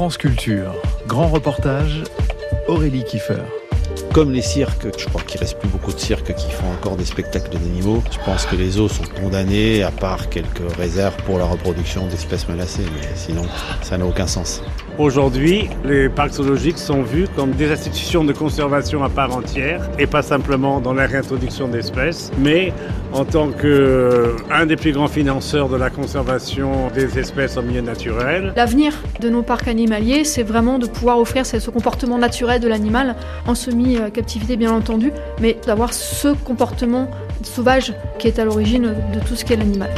France Culture, grand reportage, Aurélie Kiefer. Comme les cirques, je crois qu'il ne reste plus beaucoup de cirques qui font encore des spectacles d'animaux. Je pense que les zoos sont condamnés, à part quelques réserves pour la reproduction d'espèces menacées, mais sinon, ça n'a aucun sens. Aujourd'hui, les parcs zoologiques sont vus comme des institutions de conservation à part entière et pas simplement dans la réintroduction d'espèces, mais en tant qu'un des plus grands financeurs de la conservation des espèces en milieu naturel. L'avenir de nos parcs animaliers, c'est vraiment de pouvoir offrir ce comportement naturel de l'animal en semi-captivité bien entendu, mais d'avoir ce comportement sauvage qui est à l'origine de tout ce qu'est l'animal.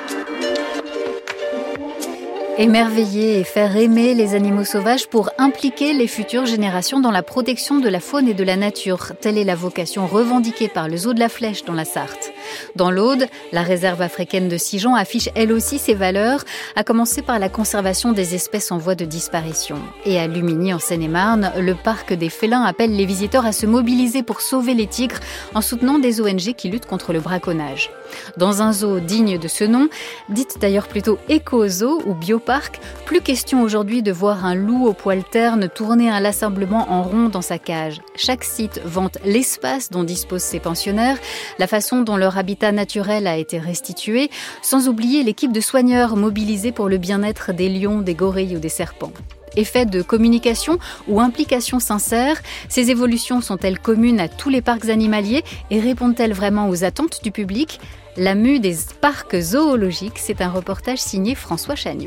Émerveiller et faire aimer les animaux sauvages pour impliquer les futures générations dans la protection de la faune et de la nature. Telle est la vocation revendiquée par le zoo de la Flèche dans la Sarthe. Dans l'Aude, la réserve africaine de Sigean affiche elle aussi ses valeurs, à commencer par la conservation des espèces en voie de disparition. Et à Lumigny, en Seine-et-Marne, le parc des félins appelle les visiteurs à se mobiliser pour sauver les tigres en soutenant des ONG qui luttent contre le braconnage. Dans un zoo digne de ce nom, dites d'ailleurs plutôt éco-zoo ou bioparc, plus question aujourd'hui de voir un loup au poil terne tourner inlassablement en rond dans sa cage. Chaque site vante l'espace dont disposent ses pensionnaires, la façon dont leur habitat naturel a été restitué, sans oublier l'équipe de soigneurs mobilisés pour le bien-être des lions, des gorilles ou des serpents. Effet de communication ou implication sincère, ces évolutions sont-elles communes à tous les parcs animaliers et répondent-elles vraiment aux attentes du public ? La mue des parcs zoologiques, c'est un reportage signé François Chagnot.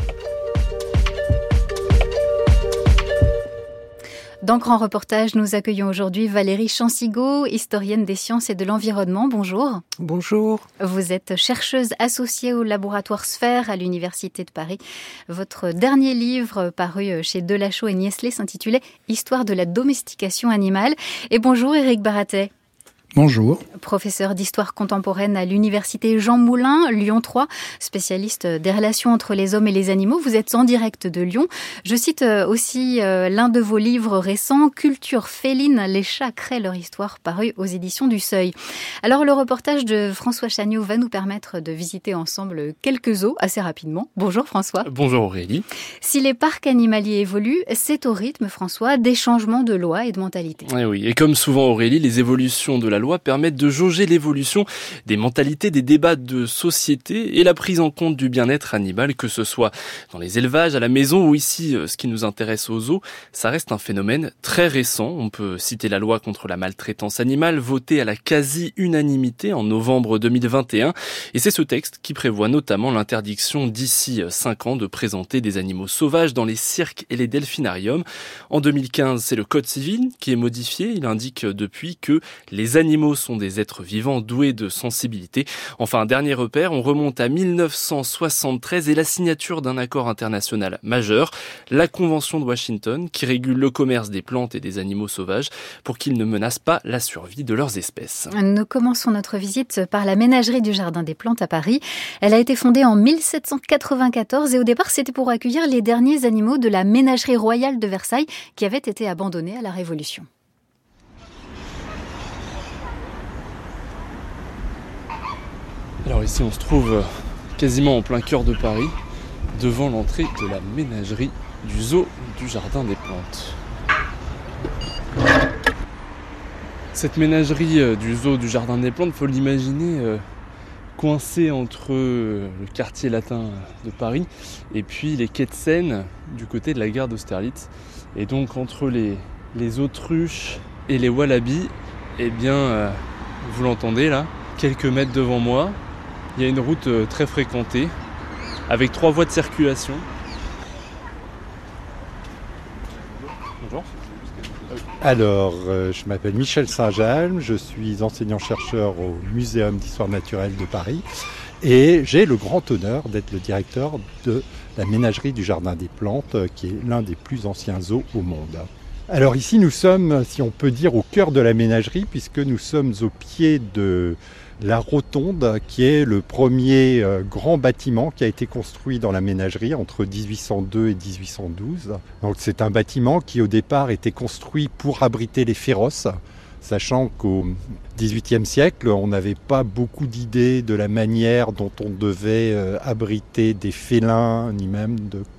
Dans Grand Reportage, nous accueillons aujourd'hui Valérie Chansigaud, historienne des sciences et de l'environnement. Bonjour. Bonjour. Vous êtes chercheuse associée au laboratoire Sphère à l'Université de Paris. Votre dernier livre, paru chez Delachaux et Niestlé, s'intitulait « Histoire de la domestication animale ». Et bonjour Éric Baratet. Bonjour. Professeur d'histoire contemporaine à l'université Jean Moulin, Lyon 3, spécialiste des relations entre les hommes et les animaux. Vous êtes en direct de Lyon. Je cite aussi l'un de vos livres récents, Culture féline, les chats créent leur histoire, paru aux éditions du Seuil. Alors le reportage de François Chagnot va nous permettre de visiter ensemble quelques zoos assez rapidement. Bonjour François. Bonjour Aurélie. Si les parcs animaliers évoluent, c'est au rythme, François, des changements de loi et de mentalité. Oui, et comme souvent Aurélie, les évolutions de la loi permettent de jauger l'évolution des mentalités, des débats de société et la prise en compte du bien-être animal, que ce soit dans les élevages, à la maison ou ici, ce qui nous intéresse aux zoos, ça reste un phénomène très récent. On peut citer la loi contre la maltraitance animale, votée à la quasi-unanimité en novembre 2021. Et c'est ce texte qui prévoit notamment l'interdiction d'ici 5 ans de présenter des animaux sauvages dans les cirques et les delphinariums. En 2015, c'est le Code civil qui est modifié. Il indique depuis que les animaux sont des êtres vivants doués de sensibilité. Enfin, dernier repère, on remonte à 1973 et la signature d'un accord international majeur, la Convention de Washington, qui régule le commerce des plantes et des animaux sauvages pour qu'ils ne menacent pas la survie de leurs espèces. Nous commençons notre visite par la ménagerie du Jardin des Plantes à Paris. Elle a été fondée en 1794 et au départ, c'était pour accueillir les derniers animaux de la ménagerie royale de Versailles qui avaient été abandonnés à la Révolution. Alors ici on se trouve quasiment en plein cœur de Paris, devant l'entrée de la ménagerie du zoo du Jardin des Plantes. Cette ménagerie du zoo du Jardin des Plantes, il faut l'imaginer coincée entre le quartier latin de Paris et puis les quais de Seine du côté de la gare d'Austerlitz. Et donc entre les autruches et les wallabies, eh bien vous l'entendez là, quelques mètres devant moi, il y a une route très fréquentée avec 3 voies de circulation. Bonjour. Alors, je m'appelle Michel Saint-Jalme, je suis enseignant-chercheur au Muséum d'Histoire Naturelle de Paris et j'ai le grand honneur d'être le directeur de la ménagerie du Jardin des Plantes, qui est l'un des plus anciens zoos au monde. Alors ici, nous sommes, si on peut dire, au cœur de la ménagerie, puisque nous sommes au pied de la rotonde, qui est le premier grand bâtiment qui a été construit dans la ménagerie entre 1802 et 1812. Donc c'est un bâtiment qui au départ était construit pour abriter les féroces, sachant qu'au XVIIIe siècle, on n'avait pas beaucoup d'idées de la manière dont on devait abriter des félins, ni même de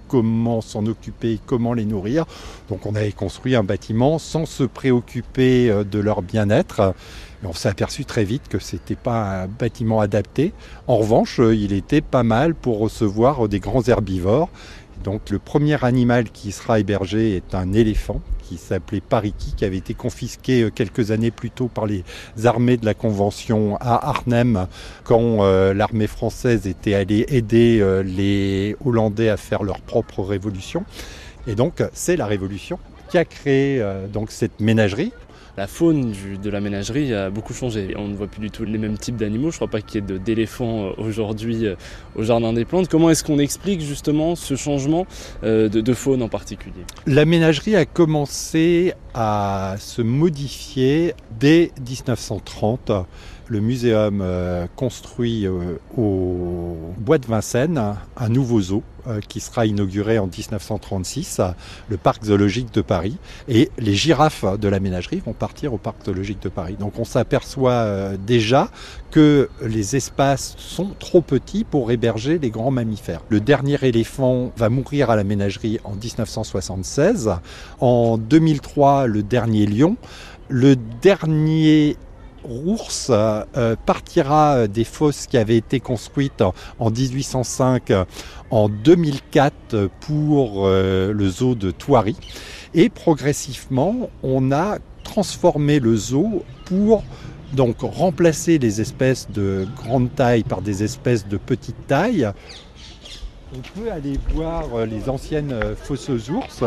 comment s'en occuper, comment les nourrir. Donc on avait construit un bâtiment sans se préoccuper de leur bien-être. Et on s'est aperçu très vite que ce n'était pas un bâtiment adapté. En revanche, il était pas mal pour recevoir des grands herbivores. Donc le premier animal qui sera hébergé est un éléphant qui s'appelait Pariki, qui avait été confisqué quelques années plus tôt par les armées de la Convention à Arnhem, quand l'armée française était allée aider les Hollandais à faire leur propre révolution. Et donc c'est la Révolution qui a créé donc cette ménagerie. La faune de la ménagerie a beaucoup changé. On ne voit plus du tout les mêmes types d'animaux. Je ne crois pas qu'il y ait d'éléphants aujourd'hui au Jardin des Plantes. Comment est-ce qu'on explique justement ce changement de faune en particulier ? La ménagerie a commencé à se modifier dès 1930. Le muséum construit au bois de Vincennes un nouveau zoo qui sera inauguré en 1936, le parc zoologique de Paris. Et les girafes de la ménagerie vont partir au parc zoologique de Paris. Donc on s'aperçoit déjà que les espaces sont trop petits pour héberger les grands mammifères. Le dernier éléphant va mourir à la ménagerie en 1976. En 2003, le dernier lion. Le dernier ours partira des fosses qui avaient été construites en 1805 en 2004 pour le zoo de Thoiry. Et progressivement, on a transformé le zoo pour donc remplacer les espèces de grande taille par des espèces de petite taille. On peut aller voir les anciennes fosses ours.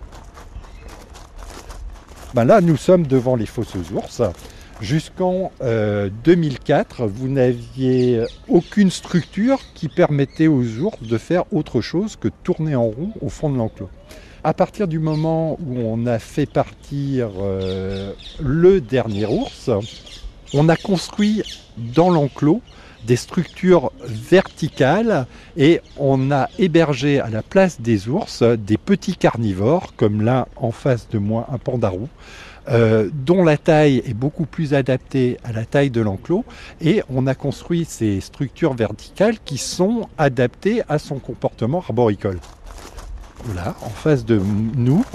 Là, nous sommes devant les fosses ours. Jusqu'en 2004, vous n'aviez aucune structure qui permettait aux ours de faire autre chose que tourner en rond au fond de l'enclos. À partir du moment où on a fait partir le dernier ours, on a construit dans l'enclos des structures verticales et on a hébergé à la place des ours des petits carnivores, comme là en face de moi, un pandarou, dont la taille est beaucoup plus adaptée à la taille de l'enclos, et on a construit ces structures verticales qui sont adaptées à son comportement arboricole. Là, en face de nous,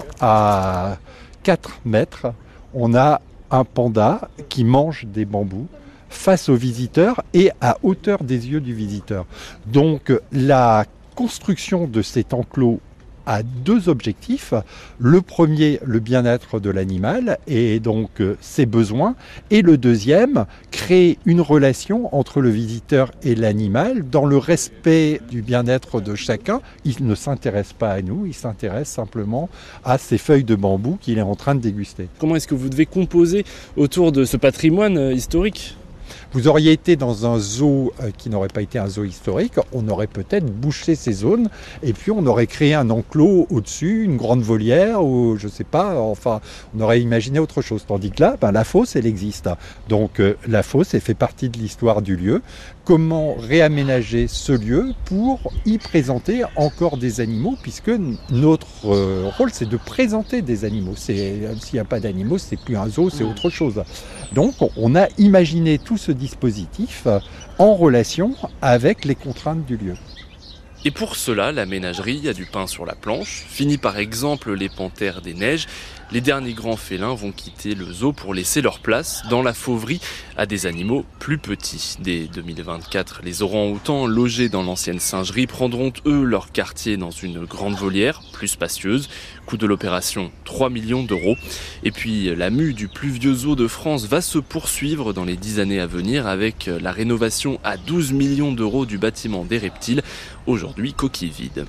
à 4 mètres, on a un panda qui mange des bambous face aux visiteurs et à hauteur des yeux du visiteur. Donc la construction de cet enclos a 2 objectifs. Le premier, le bien-être de l'animal et donc ses besoins. Et le deuxième, créer une relation entre le visiteur et l'animal dans le respect du bien-être de chacun. Il ne s'intéresse pas à nous, il s'intéresse simplement à ces feuilles de bambou qu'il est en train de déguster. Comment est-ce que vous devez composer autour de ce patrimoine historique ? Vous auriez été dans un zoo qui n'aurait pas été un zoo historique, on aurait peut-être bouché ces zones et puis on aurait créé un enclos au-dessus, une grande volière ou je sais pas, enfin on aurait imaginé autre chose. Tandis que là, la fosse elle existe. Donc la fosse elle fait partie de l'histoire du lieu. Comment réaménager ce lieu pour y présenter encore des animaux, puisque notre rôle c'est de présenter des animaux. S'il n'y a pas d'animaux, c'est plus un zoo, c'est autre chose. Donc on a imaginé tout ce dispositif en relation avec les contraintes du lieu. Et pour cela, la ménagerie a du pain sur la planche. Fini par exemple les panthères des neiges, les derniers grands félins vont quitter le zoo pour laisser leur place dans la fauverie à des animaux plus petits. Dès 2024, les orang-outans logés dans l'ancienne singerie prendront eux leur quartier dans une grande volière plus spacieuse. Coût de l'opération 3 millions d'euros. Et puis la mue du plus vieux zoo de France va se poursuivre dans les 10 années à venir avec la rénovation à 12 millions d'euros du bâtiment des reptiles, aujourd'hui coquille vide.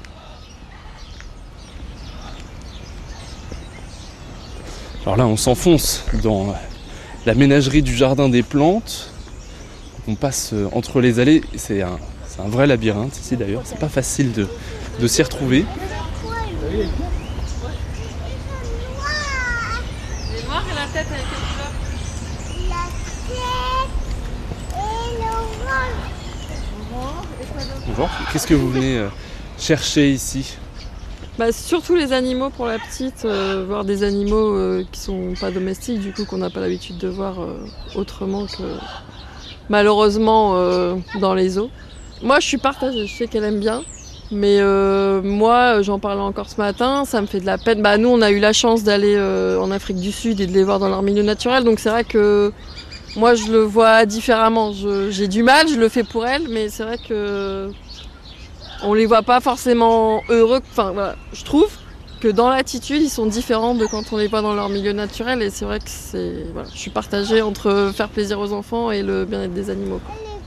Alors là, on s'enfonce dans la ménagerie du Jardin des Plantes. On passe entre les allées. C'est un vrai labyrinthe ici d'ailleurs. C'est pas facile de s'y retrouver. Il est noir et la tête avec quelle couleur ? La tête et le orange. Et quoi d'autre ? Bonjour. Qu'est-ce que vous venez chercher ici ? Surtout les animaux pour la petite, voir des animaux qui sont pas domestiques, du coup qu'on n'a pas l'habitude de voir autrement que malheureusement dans les zoos. Moi je suis partagée, je sais qu'elle aime bien, Mais moi, j'en parlais encore ce matin, ça me fait de la peine. Nous, on a eu la chance d'aller en Afrique du Sud et de les voir dans leur milieu naturel, donc c'est vrai que moi, je le vois différemment. J'ai du mal, je le fais pour elles, mais c'est vrai que on les voit pas forcément heureux. Enfin, voilà. Je trouve que dans l'attitude, ils sont différents de quand on les voit dans leur milieu naturel, et c'est vrai que je suis partagée entre faire plaisir aux enfants et le bien-être des animaux.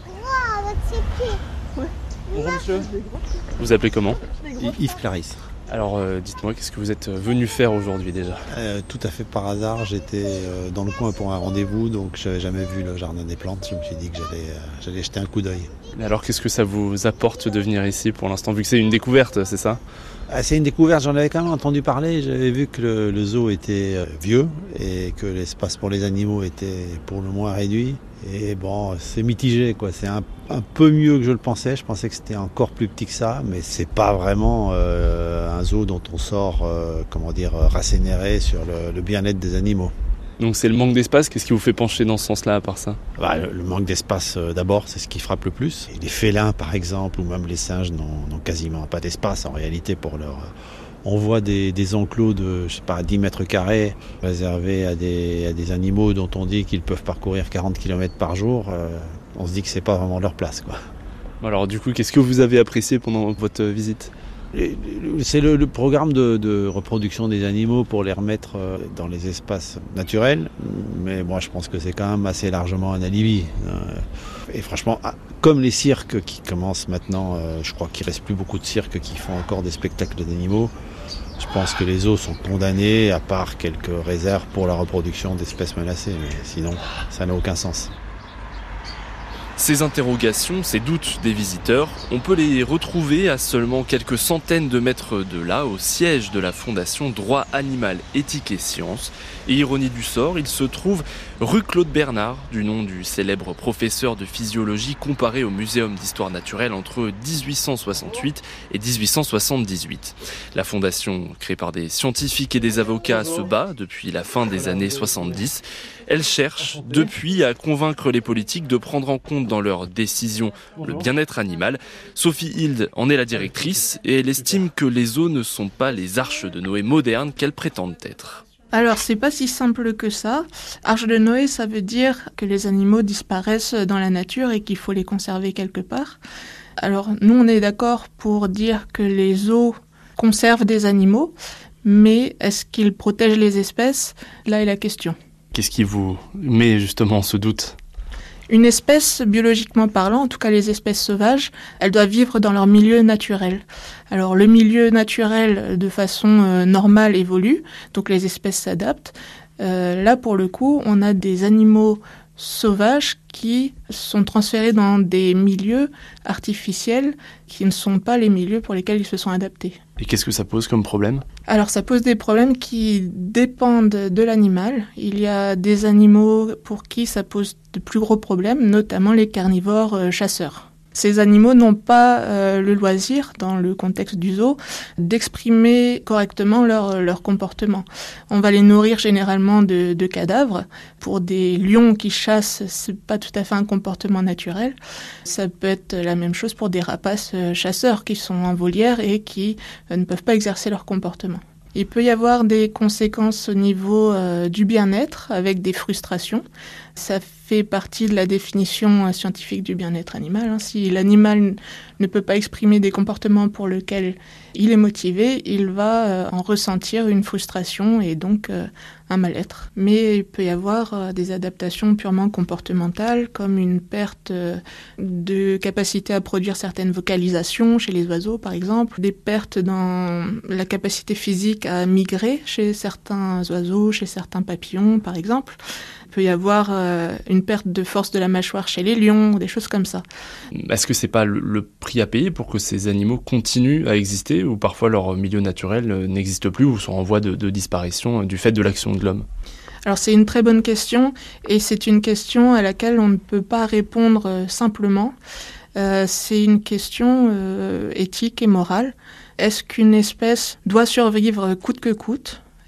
Bonjour monsieur. Vous appelez comment ? Yves Clarisse. Alors dites-moi, qu'est-ce que vous êtes venu faire aujourd'hui déjà ? Tout à fait par hasard, j'étais dans le coin pour un rendez-vous, donc je n'avais jamais vu le jardin des plantes. Je me suis dit que j'allais jeter un coup d'œil. Mais alors qu'est-ce que ça vous apporte de venir ici pour l'instant, vu que c'est une découverte, c'est ça ? C'est une découverte, j'en avais quand même entendu parler. J'avais vu que le zoo était vieux et que l'espace pour les animaux était pour le moins réduit. Et bon, c'est mitigé, quoi. C'est un peu mieux que je le pensais. Je pensais que c'était encore plus petit que ça, mais c'est pas vraiment un zoo dont on sort, rassénéré sur le bien-être des animaux. Donc c'est le manque d'espace, qu'est-ce qui vous fait pencher dans ce sens-là à part ça ? Le manque d'espace d'abord, c'est ce qui frappe le plus. Et les félins par exemple, ou même les singes n'ont quasiment pas d'espace en réalité pour leur... On voit des enclos de 10 mètres carrés réservés à des animaux dont on dit qu'ils peuvent parcourir 40 km par jour. On se dit que c'est pas vraiment leur place, quoi. Alors du coup, qu'est-ce que vous avez apprécié pendant votre visite ? C'est le programme de reproduction des animaux pour les remettre dans les espaces naturels, mais moi je pense que c'est quand même assez largement un alibi. Et franchement, comme les cirques qui commencent maintenant, je crois qu'il ne reste plus beaucoup de cirques qui font encore des spectacles d'animaux. Je pense que les zoos sont condamnés, à part quelques réserves pour la reproduction d'espèces menacées, mais sinon ça n'a aucun sens. Ces interrogations, ces doutes des visiteurs, on peut les retrouver à seulement quelques centaines de mètres de là, au siège de la Fondation Droit Animal, Éthique et Sciences. Et ironie du sort, il se trouve rue Claude Bernard, du nom du célèbre professeur de physiologie comparé au Muséum d'Histoire Naturelle entre 1868 et 1878. La fondation, créée par des scientifiques et des avocats, se bat depuis la fin des années 70. Elle cherche depuis à convaincre les politiques de prendre en compte dans leurs décisions le bien-être animal. Sophie Hilde en est la directrice et elle estime que les zoos ne sont pas les arches de Noé modernes qu'elles prétendent être. Alors, c'est pas si simple que ça. Arche de Noé, ça veut dire que les animaux disparaissent dans la nature et qu'il faut les conserver quelque part. Alors, nous, on est d'accord pour dire que les zoos conservent des animaux, mais est-ce qu'ils protègent les espèces ? Là est la question. Qu'est-ce qui vous met justement ce doute ? Une espèce, biologiquement parlant, en tout cas les espèces sauvages, elles doivent vivre dans leur milieu naturel. Alors le milieu naturel, de façon normale, évolue, donc les espèces s'adaptent. Là, pour le coup, on a des animaux sauvages qui sont transférés dans des milieux artificiels qui ne sont pas les milieux pour lesquels ils se sont adaptés. Et qu'est-ce que ça pose comme problème ? Alors ça pose des problèmes qui dépendent de l'animal. Il y a des animaux pour qui ça pose de plus gros problèmes, notamment les carnivores chasseurs. Ces animaux n'ont pas le loisir, dans le contexte du zoo, d'exprimer correctement leur comportement. On va les nourrir généralement de cadavres. Pour des lions qui chassent, c'est pas tout à fait un comportement naturel. Ça peut être la même chose pour des rapaces chasseurs qui sont en volière et qui ne peuvent pas exercer leur comportement. Il peut y avoir des conséquences au niveau du bien-être avec des frustrations. Ça fait partie de la définition scientifique du bien-être animal. Si l'animal ne peut pas exprimer des comportements pour lesquels il est motivé, il va en ressentir une frustration et donc un mal-être. Mais il peut y avoir des adaptations purement comportementales, comme une perte de capacité à produire certaines vocalisations chez les oiseaux, par exemple, des pertes dans la capacité physique à migrer chez certains oiseaux, chez certains papillons, par exemple. Il peut y avoir une perte de force de la mâchoire chez les lions, des choses comme ça. Est-ce que c'est pas le prix à payer pour que ces animaux continuent à exister, ou parfois leur milieu naturel n'existe plus ou sont en voie de disparition du fait de l'action de l'homme ? Alors c'est une très bonne question, et c'est une question à laquelle on ne peut pas répondre simplement. C'est une question éthique et morale. Est-ce qu'une espèce doit survivre coûte que coûte ?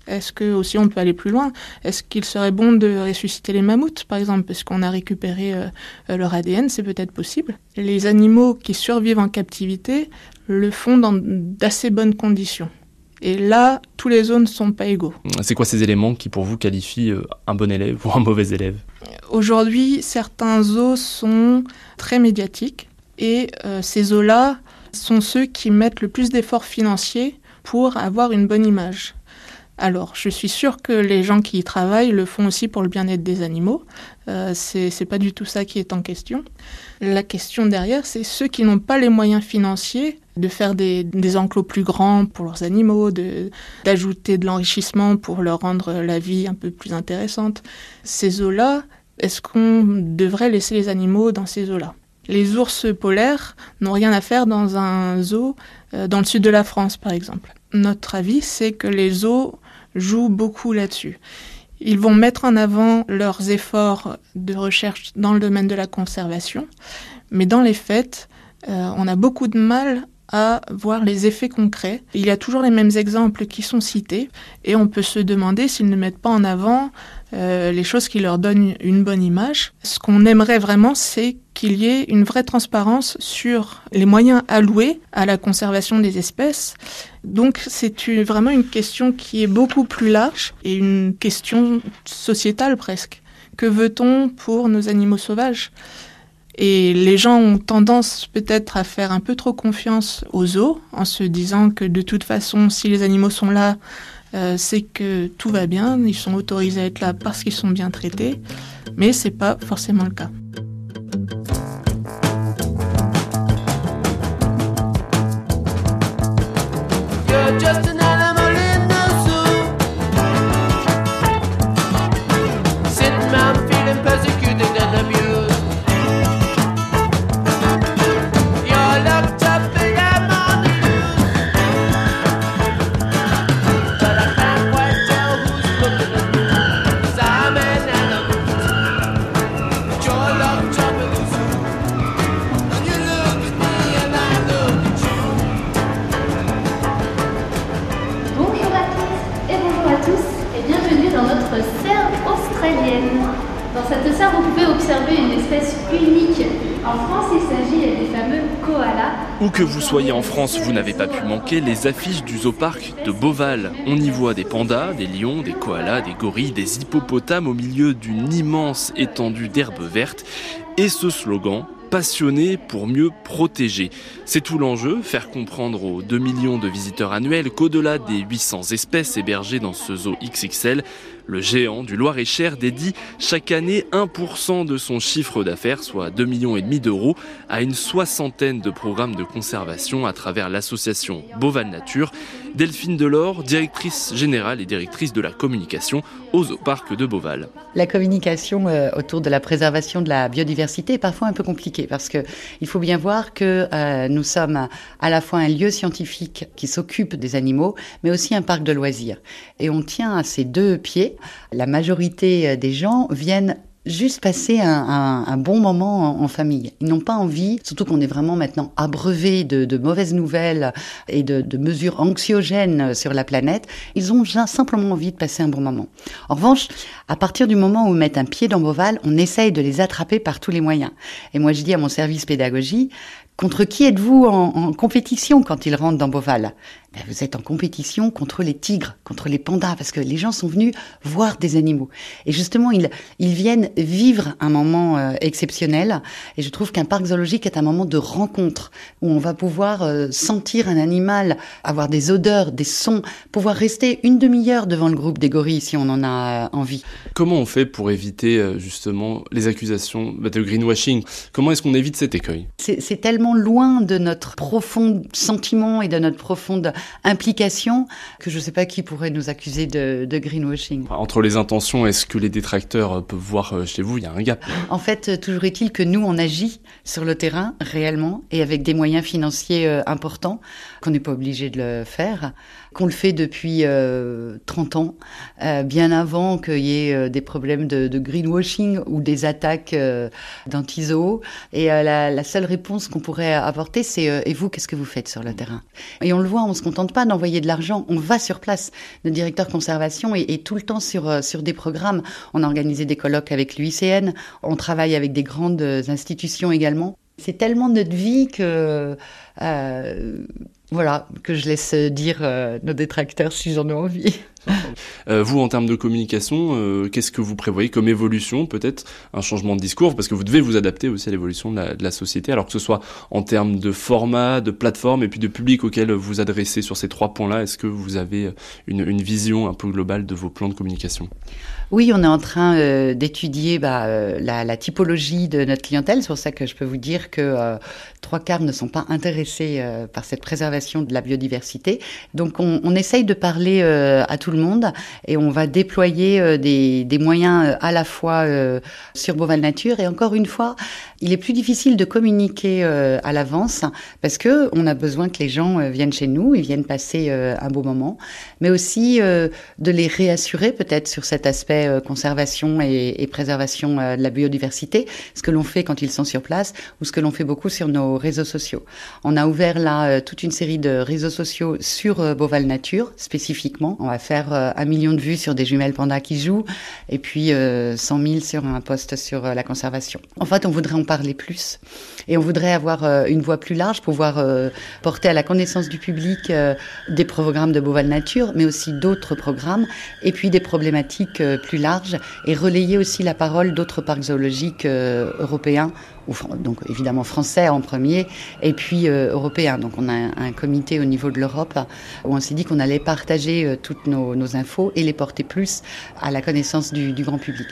Est-ce que aussi on peut aller plus loin? Est-ce qu'il serait bon de ressusciter les mammouths, par exemple, parce qu'on a récupéré leur ADN? C'est peut-être possible. Les animaux qui survivent en captivité le font dans d'assez bonnes conditions. Et là, tous les zoos ne sont pas égaux. C'est quoi ces éléments qui, pour vous, qualifient un bon élève ou un mauvais élève? Aujourd'hui, certains zoos sont très médiatiques et ces zoos-là sont ceux qui mettent le plus d'efforts financiers pour avoir une bonne image. Alors, je suis sûre que les gens qui y travaillent le font aussi pour le bien-être des animaux. C'est pas du tout ça qui est en question. La question derrière, c'est ceux qui n'ont pas les moyens financiers de faire des enclos plus grands pour leurs animaux, d'ajouter de l'enrichissement pour leur rendre la vie un peu plus intéressante. Ces zoos-là, est-ce qu'on devrait laisser les animaux dans ces zoos-là? Les ours polaires n'ont rien à faire dans un zoo dans le sud de la France, par exemple. Notre avis, c'est que les zoos jouent beaucoup là-dessus. Ils vont mettre en avant leurs efforts de recherche dans le domaine de la conservation, mais dans les faits, on a beaucoup de mal à voir les effets concrets. Il y a toujours les mêmes exemples qui sont cités, et on peut se demander s'ils ne mettent pas en avant les choses qui leur donnent une bonne image. Ce qu'on aimerait vraiment, c'est qu'il y ait une vraie transparence sur les moyens alloués à la conservation des espèces. Donc c'est vraiment une question qui est beaucoup plus large et une question sociétale presque. Que veut-on pour nos animaux sauvages ? Et les gens ont tendance peut-être à faire un peu trop confiance aux zoos en se disant que de toute façon, si les animaux sont là, c'est que tout va bien, ils sont autorisés à être là parce qu'ils sont bien traités, mais c'est pas forcément le cas. Dans cette serre, vous pouvez observer une espèce unique. En France, il s'agit des fameux koalas. Où que vous soyez en France, vous n'avez pas pu manquer les affiches du zooparc de Beauval. On y voit des pandas, des lions, des koalas, des gorilles, des hippopotames au milieu d'une immense étendue d'herbe verte. Et ce slogan, passionné pour mieux protéger. C'est tout l'enjeu, faire comprendre aux 2 millions de visiteurs annuels qu'au-delà des 800 espèces hébergées dans ce zoo XXL, le géant du Loir-et-Cher dédie chaque année 1% de son chiffre d'affaires, soit 2,5 millions d'euros, à une soixantaine de programmes de conservation à travers l'association Beauval Nature. Delphine Delors, directrice générale et directrice de la communication au zooparc de Beauval. La communication autour de la préservation de la biodiversité est parfois un peu compliquée parce que il faut bien voir que nous sommes à la fois un lieu scientifique qui s'occupe des animaux, mais aussi un parc de loisirs. Et on tient à ces deux pieds. La majorité des gens viennent juste passer un bon moment en famille. Ils n'ont pas envie, surtout qu'on est vraiment maintenant abreuvé de mauvaises nouvelles et de mesures anxiogènes sur la planète, ils ont simplement envie de passer un bon moment. En revanche, à partir du moment où on met un pied dans Beauval, on essaye de les attraper par tous les moyens. Et moi, je dis à mon service pédagogie, contre qui êtes-vous en compétition quand ils rentrent dans Beauval ? Vous êtes en compétition contre les tigres, contre les pandas, parce que les gens sont venus voir des animaux. Et justement, ils viennent vivre un moment exceptionnel. Et je trouve qu'un parc zoologique est un moment de rencontre, où on va pouvoir sentir un animal, avoir des odeurs, des sons, pouvoir rester une demi-heure devant le groupe des gorilles si on en a envie. Comment on fait pour éviter justement les accusations de greenwashing ? Comment est-ce qu'on évite cet écueil ? C'est tellement loin de notre profond sentiment et de notre profonde implication que je ne sais pas qui pourrait nous accuser de greenwashing. Entre les intentions, est-ce que les détracteurs peuvent voir chez vous, il y a un gap ? En fait, toujours est-il que nous, on agit sur le terrain réellement et avec des moyens financiers importants, qu'on n'est pas obligé de le faire, qu'on le fait depuis 30 ans, bien avant qu'il y ait des problèmes de greenwashing ou des attaques d'anti-zoo. Et la seule réponse qu'on pourrait apporter, c'est « Et vous, qu'est-ce que vous faites sur le terrain ?» Et on le voit, on se contacte contente pas d'envoyer de l'argent, on va sur place. Le directeur conservation est tout le temps sur des programmes. On a organisé des colloques avec l'UICN, on travaille avec des grandes institutions également. C'est tellement notre vie que que je laisse dire nos détracteurs si j'en ai envie. Vous, en termes de communication, qu'est-ce que vous prévoyez comme évolution, peut-être un changement de discours, parce que vous devez vous adapter aussi à l'évolution de la société, alors que ce soit en termes de format, de plateforme et puis de public auquel vous adressez sur ces 3 points-là. Est-ce que vous avez une vision un peu globale de vos plans de communication ? Oui, on est en train d'étudier la typologie de notre clientèle. C'est pour ça que je peux vous dire que 3/4 ne sont pas intéressés par cette préservation de la biodiversité. Donc on essaye de parler à tout le monde et on va déployer des moyens à la fois sur Beauval Nature. Et encore une fois, il est plus difficile de communiquer à l'avance parce que on a besoin que les gens viennent chez nous, ils viennent passer un beau moment, mais aussi de les réassurer peut-être sur cet aspect conservation et préservation de la biodiversité, ce que l'on fait quand ils sont sur place ou ce que l'on fait beaucoup sur nos réseaux sociaux. On a ouvert là toute une série de réseaux sociaux sur Beauval Nature spécifiquement. On va faire 1 million de vues sur des jumelles pandas qui jouent et puis 100 000 sur un post sur la conservation. En fait, on voudrait en parler plus et on voudrait avoir une voix plus large, pouvoir porter à la connaissance du public des programmes de Beauval Nature, mais aussi d'autres programmes et puis des problématiques plus larges et relayer aussi la parole d'autres parcs zoologiques européens, ou donc évidemment français en premier, et puis européens. Donc on a un comité au niveau de l'Europe où on s'est dit qu'on allait partager toutes nos infos et les porter plus à la connaissance du grand public.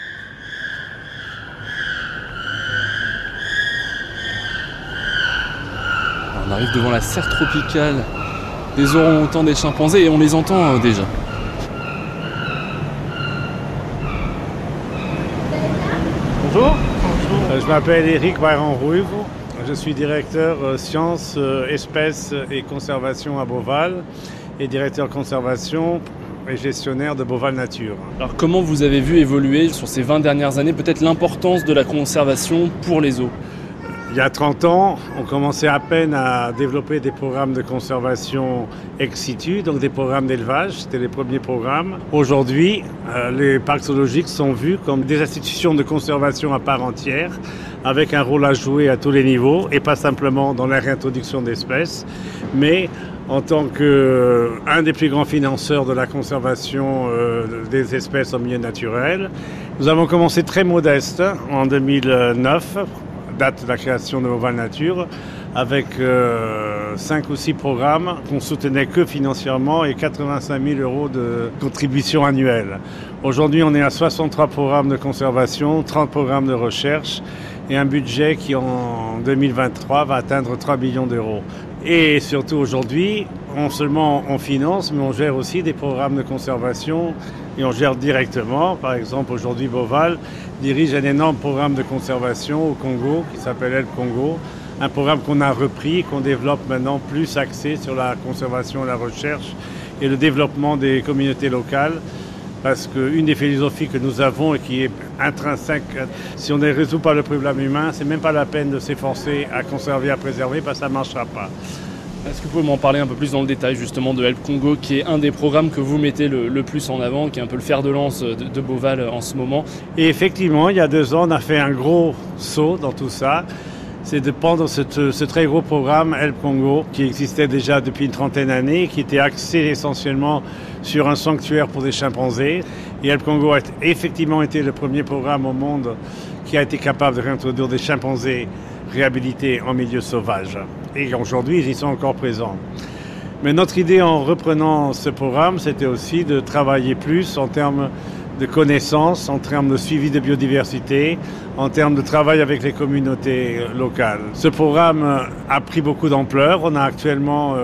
On arrive devant la serre tropicale des orang-outans, des chimpanzés, et on les entend déjà. Bonjour. Je m'appelle Éric Bayran-Rouve. Je suis directeur sciences, espèces et conservation à Beauval et directeur conservation et gestionnaire de Beauval Nature. Alors comment vous avez vu évoluer sur ces 20 dernières années peut-être l'importance de la conservation pour les zoos ? Il y a 30 ans, on commençait à peine à développer des programmes de conservation ex situ, donc des programmes d'élevage, c'était les premiers programmes. Aujourd'hui, les parcs zoologiques sont vus comme des institutions de conservation à part entière, avec un rôle à jouer à tous les niveaux, et pas simplement dans la réintroduction d'espèces, mais en tant qu'un des plus grands financeurs de la conservation des espèces en milieu naturel. Nous avons commencé très modeste en 2009, date de la création de Beauval Nature, avec 5 ou 6 programmes qu'on soutenait que financièrement et 85 000 € de contribution annuelle. Aujourd'hui, on est à 63 programmes de conservation, 30 programmes de recherche et un budget qui, en 2023, va atteindre 3 millions d'euros. Et surtout aujourd'hui, non seulement on finance, mais on gère aussi des programmes de conservation et on gère directement. Par exemple, aujourd'hui, Beauval dirige un énorme programme de conservation au Congo qui s'appelle El Congo. Un programme qu'on a repris, qu'on développe maintenant plus axé sur la conservation, la recherche et le développement des communautés locales. Parce qu'une des philosophies que nous avons et qui est intrinsèque, si on ne résout pas le problème humain, c'est même pas la peine de s'efforcer à conserver, à préserver, parce que ça ne marchera pas. Est-ce que vous pouvez m'en parler un peu plus dans le détail justement de Help Congo, qui est un des programmes que vous mettez le plus en avant, qui est un peu le fer de lance de Beauval en ce moment? Et effectivement, il y a 2 ans, on a fait un gros saut dans tout ça. C'est de prendre ce très gros programme Help Congo, qui existait déjà depuis une 30aine d'années, qui était axé essentiellement sur un sanctuaire pour des chimpanzés. Et Help Congo a effectivement été le premier programme au monde qui a été capable de réintroduire des chimpanzés réhabilités en milieu sauvage. Et aujourd'hui, ils y sont encore présents. Mais notre idée en reprenant ce programme, c'était aussi de travailler plus en termes de connaissances, en termes de suivi de biodiversité, en termes de travail avec les communautés locales. Ce programme a pris beaucoup d'ampleur. On a actuellement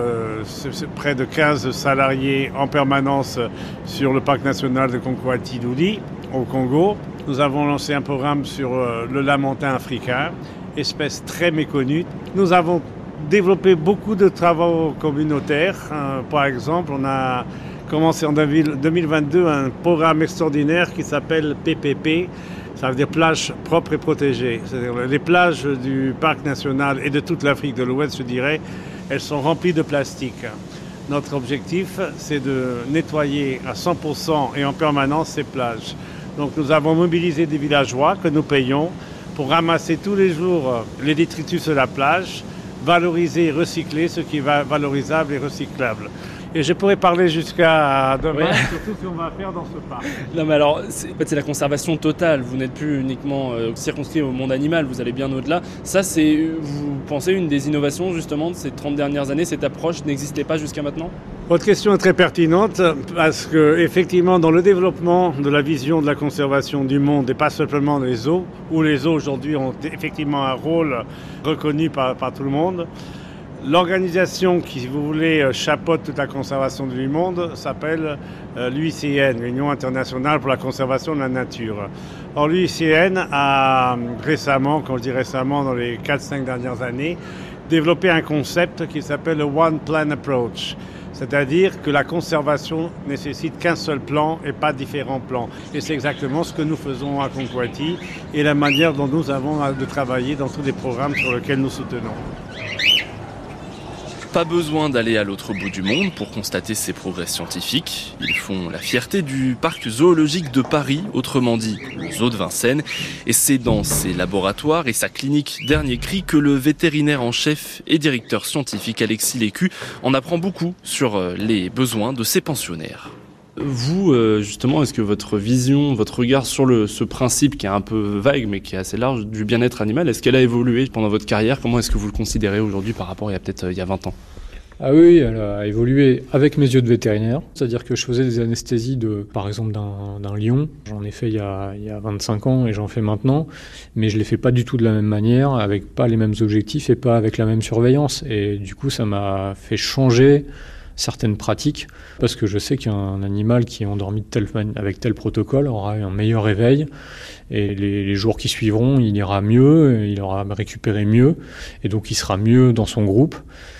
près de 15 salariés en permanence sur le parc national de Konkoati-Douli, au Congo. Nous avons lancé un programme sur le lamentin africain, espèce très méconnue. Nous avons développé beaucoup de travaux communautaires. Par exemple, on a commencé en 2022 un programme extraordinaire qui s'appelle PPP, ça veut dire plages propres et protégées. C'est-à-dire les plages du parc national et de toute l'Afrique de l'Ouest, je dirais, elles sont remplies de plastique. Notre objectif, c'est de nettoyer à 100% et en permanence ces plages. Donc nous avons mobilisé des villageois que nous payons pour ramasser tous les jours les détritus de la plage, valoriser et recycler ce qui est valorisable et recyclable. Et je pourrais parler jusqu'à demain, surtout ce qu'on va faire dans ce parc. Non mais alors, c'est la conservation totale. Vous n'êtes plus uniquement circonscrit au monde animal, vous allez bien au-delà. Ça, c'est, vous pensez, une des innovations justement de ces 30 dernières années. Cette approche n'existait pas jusqu'à maintenant ? Votre question est très pertinente parce que effectivement, dans le développement de la vision de la conservation du monde et pas simplement des eaux, où les eaux aujourd'hui ont effectivement un rôle reconnu par tout le monde, l'organisation qui, si vous voulez, chapeaute toute la conservation du monde s'appelle l'UICN, l'Union internationale pour la conservation de la nature. Or, l'UICN a récemment, quand je dis récemment, dans les 4-5 dernières années, développé un concept qui s'appelle le One Plan Approach. C'est-à-dire que la conservation nécessite qu'un seul plan et pas différents plans. Et c'est exactement ce que nous faisons à Konkwati et la manière dont nous avons de travailler dans tous les programmes sur lesquels nous soutenons. Pas besoin d'aller à l'autre bout du monde pour constater ces progrès scientifiques. Ils font la fierté du parc zoologique de Paris, autrement dit le zoo de Vincennes. Et c'est dans ses laboratoires et sa clinique Dernier Cri que le vétérinaire en chef et directeur scientifique Alexis Lécu en apprend beaucoup sur les besoins de ses pensionnaires. Vous, justement, est-ce que votre vision, votre regard sur ce principe qui est un peu vague mais qui est assez large du bien-être animal, est-ce qu'elle a évolué pendant votre carrière ? Comment est-ce que vous le considérez aujourd'hui par rapport à il y a 20 ans ? Ah oui, elle a évolué avec mes yeux de vétérinaire. C'est-à-dire que je faisais des anesthésies par exemple, d'un lion. J'en ai fait il y a 25 ans et j'en fais maintenant. Mais je les fais pas du tout de la même manière, avec pas les mêmes objectifs et pas avec la même surveillance. Et du coup, ça m'a fait changer certaines pratiques, parce que je sais qu'un animal qui est endormi avec tel protocole aura un meilleur réveil, et les jours qui suivront, il ira mieux, il aura récupéré mieux, et donc il sera mieux dans son groupe.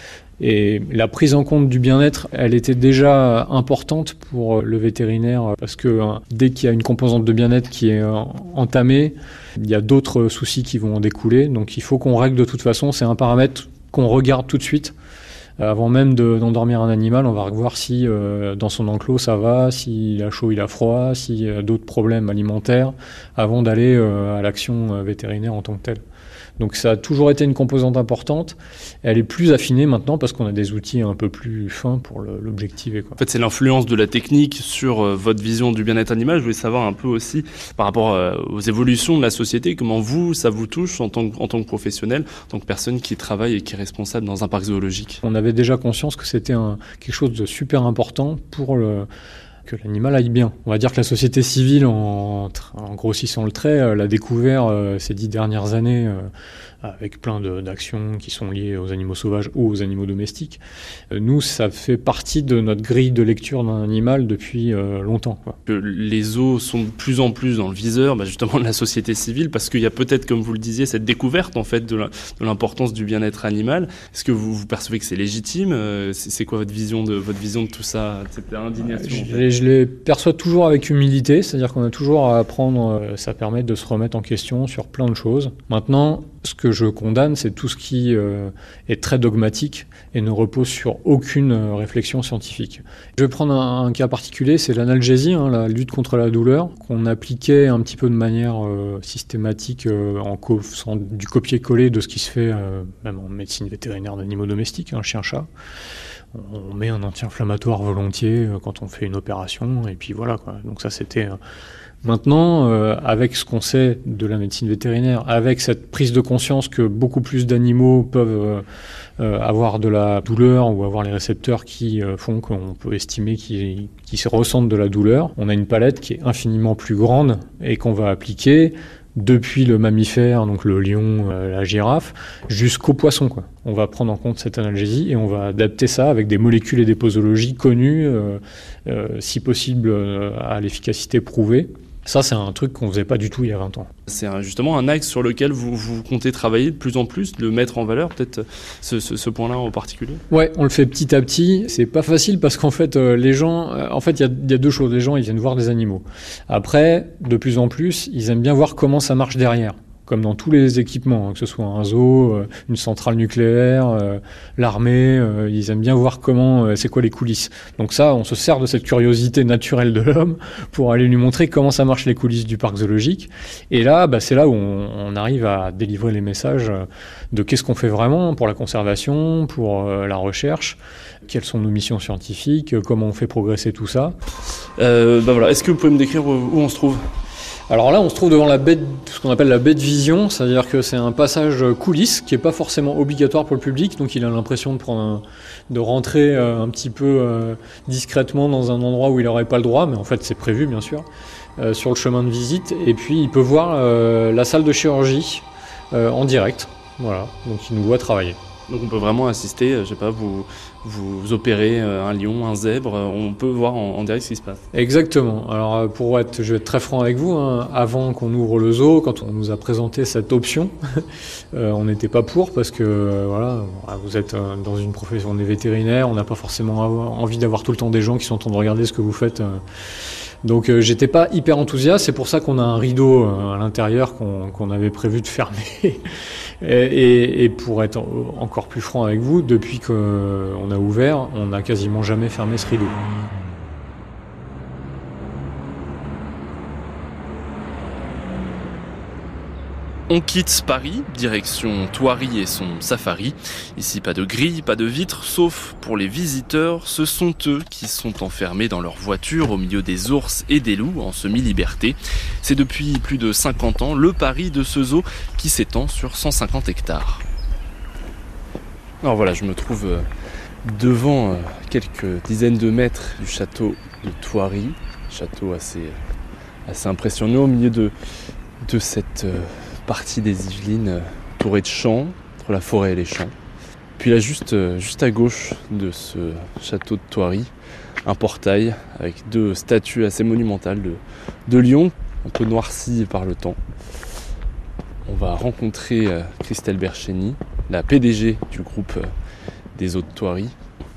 Et la prise en compte du bien-être, elle était déjà importante pour le vétérinaire, parce que dès qu'il y a une composante de bien-être qui est entamée, il y a d'autres soucis qui vont en découler, donc il faut qu'on règle de toute façon, c'est un paramètre qu'on regarde tout de suite. Avant même d'endormir un animal, on va voir si dans son enclos ça va, s'il a chaud, il a froid, s'il y a d'autres problèmes alimentaires, avant d'aller à l'action vétérinaire en tant que telle. Donc ça a toujours été une composante importante. Elle est plus affinée maintenant parce qu'on a des outils un peu plus fins pour l'objectiver, quoi. En fait, c'est l'influence de la technique sur votre vision du bien-être animal. Je voulais savoir un peu aussi par rapport aux évolutions de la société, comment ça vous touche en tant que professionnel, en tant que personne qui travaille et qui est responsable dans un parc zoologique. On avait déjà conscience que c'était quelque chose de super important pour que l'animal aille bien. On va dire que la société civile, en grossissant le trait, l'a découvert ces 10 dernières années avec plein d'actions qui sont liées aux animaux sauvages ou aux animaux domestiques. Nous, ça fait partie de notre grille de lecture d'un animal depuis longtemps, quoi. Les zoos sont de plus en plus dans le viseur, justement de la société civile, parce qu'il y a peut-être, comme vous le disiez, cette découverte en fait de l'importance du bien-être animal. Est-ce que vous percevez que c'est légitime ? C'est quoi votre vision de tout ça, cette indignation? Je les perçois toujours avec humilité, c'est-à-dire qu'on a toujours à apprendre, ça permet de se remettre en question sur plein de choses. Maintenant, ce que je condamne, c'est tout ce qui est très dogmatique et ne repose sur aucune réflexion scientifique. Je vais prendre un cas particulier, c'est l'analgésie, la lutte contre la douleur, qu'on appliquait un petit peu de manière systématique en faisant du copier-coller de ce qui se fait même en médecine vétérinaire d'animaux domestiques, chien-chat. On met un anti-inflammatoire volontiers quand on fait une opération, et puis voilà, quoi. Donc ça, c'était... Maintenant, avec ce qu'on sait de la médecine vétérinaire, avec cette prise de conscience que beaucoup plus d'animaux peuvent avoir de la douleur ou avoir les récepteurs qui font qu'on peut estimer qu'ils se ressentent de la douleur, on a une palette qui est infiniment plus grande et qu'on va appliquer depuis le mammifère, donc le lion, la girafe, jusqu'au poisson, quoi. On va prendre en compte cette analgésie et on va adapter ça avec des molécules et des posologies connues, si possible à l'efficacité prouvée. Ça, c'est un truc qu'on ne faisait pas du tout il y a 20 ans. C'est justement un axe sur lequel vous comptez travailler de plus en plus, le mettre en valeur, peut-être ce point-là en particulier ? Ouais, on le fait petit à petit. C'est pas facile parce qu'en fait, les gens... en fait, il y a deux choses. Les gens, ils viennent voir des animaux. Après, de plus en plus, ils aiment bien voir comment ça marche derrière. comme dans tous les équipements, que ce soit un zoo, une centrale nucléaire, l'armée, ils aiment bien voir c'est quoi les coulisses. Donc ça, on se sert de cette curiosité naturelle de l'homme pour aller lui montrer comment ça marche les coulisses du parc zoologique. Et là, c'est là où on arrive à délivrer les messages de qu'est-ce qu'on fait vraiment pour la conservation, pour la recherche, quelles sont nos missions scientifiques, comment on fait progresser tout ça. Voilà. Est-ce que vous pouvez me décrire où on se trouve ? Alors là, on se trouve devant ce qu'on appelle la baie de vision, c'est-à-dire que c'est un passage coulisses qui n'est pas forcément obligatoire pour le public, donc il a l'impression de rentrer un petit peu discrètement dans un endroit où il n'aurait pas le droit, mais en fait c'est prévu bien sûr, sur le chemin de visite, et puis il peut voir la salle de chirurgie en direct, voilà, donc il nous voit travailler. Donc on peut vraiment assister, je sais pas, vous opérez un lion, un zèbre, on peut voir en direct ce qui se passe. Exactement. Alors je vais être très franc avec vous, avant qu'on ouvre le zoo, quand on nous a présenté cette option, on n'était pas pour parce que voilà, vous êtes dans une profession, on est vétérinaire, on n'a pas forcément envie d'avoir tout le temps des gens qui sont en train de regarder ce que vous faites. Donc j'étais pas hyper enthousiaste, c'est pour ça qu'on a un rideau à l'intérieur qu'on avait prévu de fermer. Et pour être encore plus franc avec vous, depuis qu'on a ouvert, on n'a quasiment jamais fermé ce rideau. On quitte Paris, direction Thoiry et son safari. Ici, pas de grille, pas de vitres, sauf pour les visiteurs. Ce sont eux qui sont enfermés dans leur voiture au milieu des ours et des loups en semi-liberté. C'est depuis plus de 50 ans le pari de ce zoo qui s'étend sur 150 hectares. Alors voilà, je me trouve devant quelques dizaines de mètres du château de Thoiry. Château assez impressionnant au milieu de cette partie des Yvelines entourée de champs, entre la forêt et les champs. Puis là, juste à gauche de ce château de Thoiry, un portail avec 2 statues assez monumentales de lions, un peu noircies par le temps. On va rencontrer Christelle Bercheny, la PDG du groupe des Zoos de Thoiry.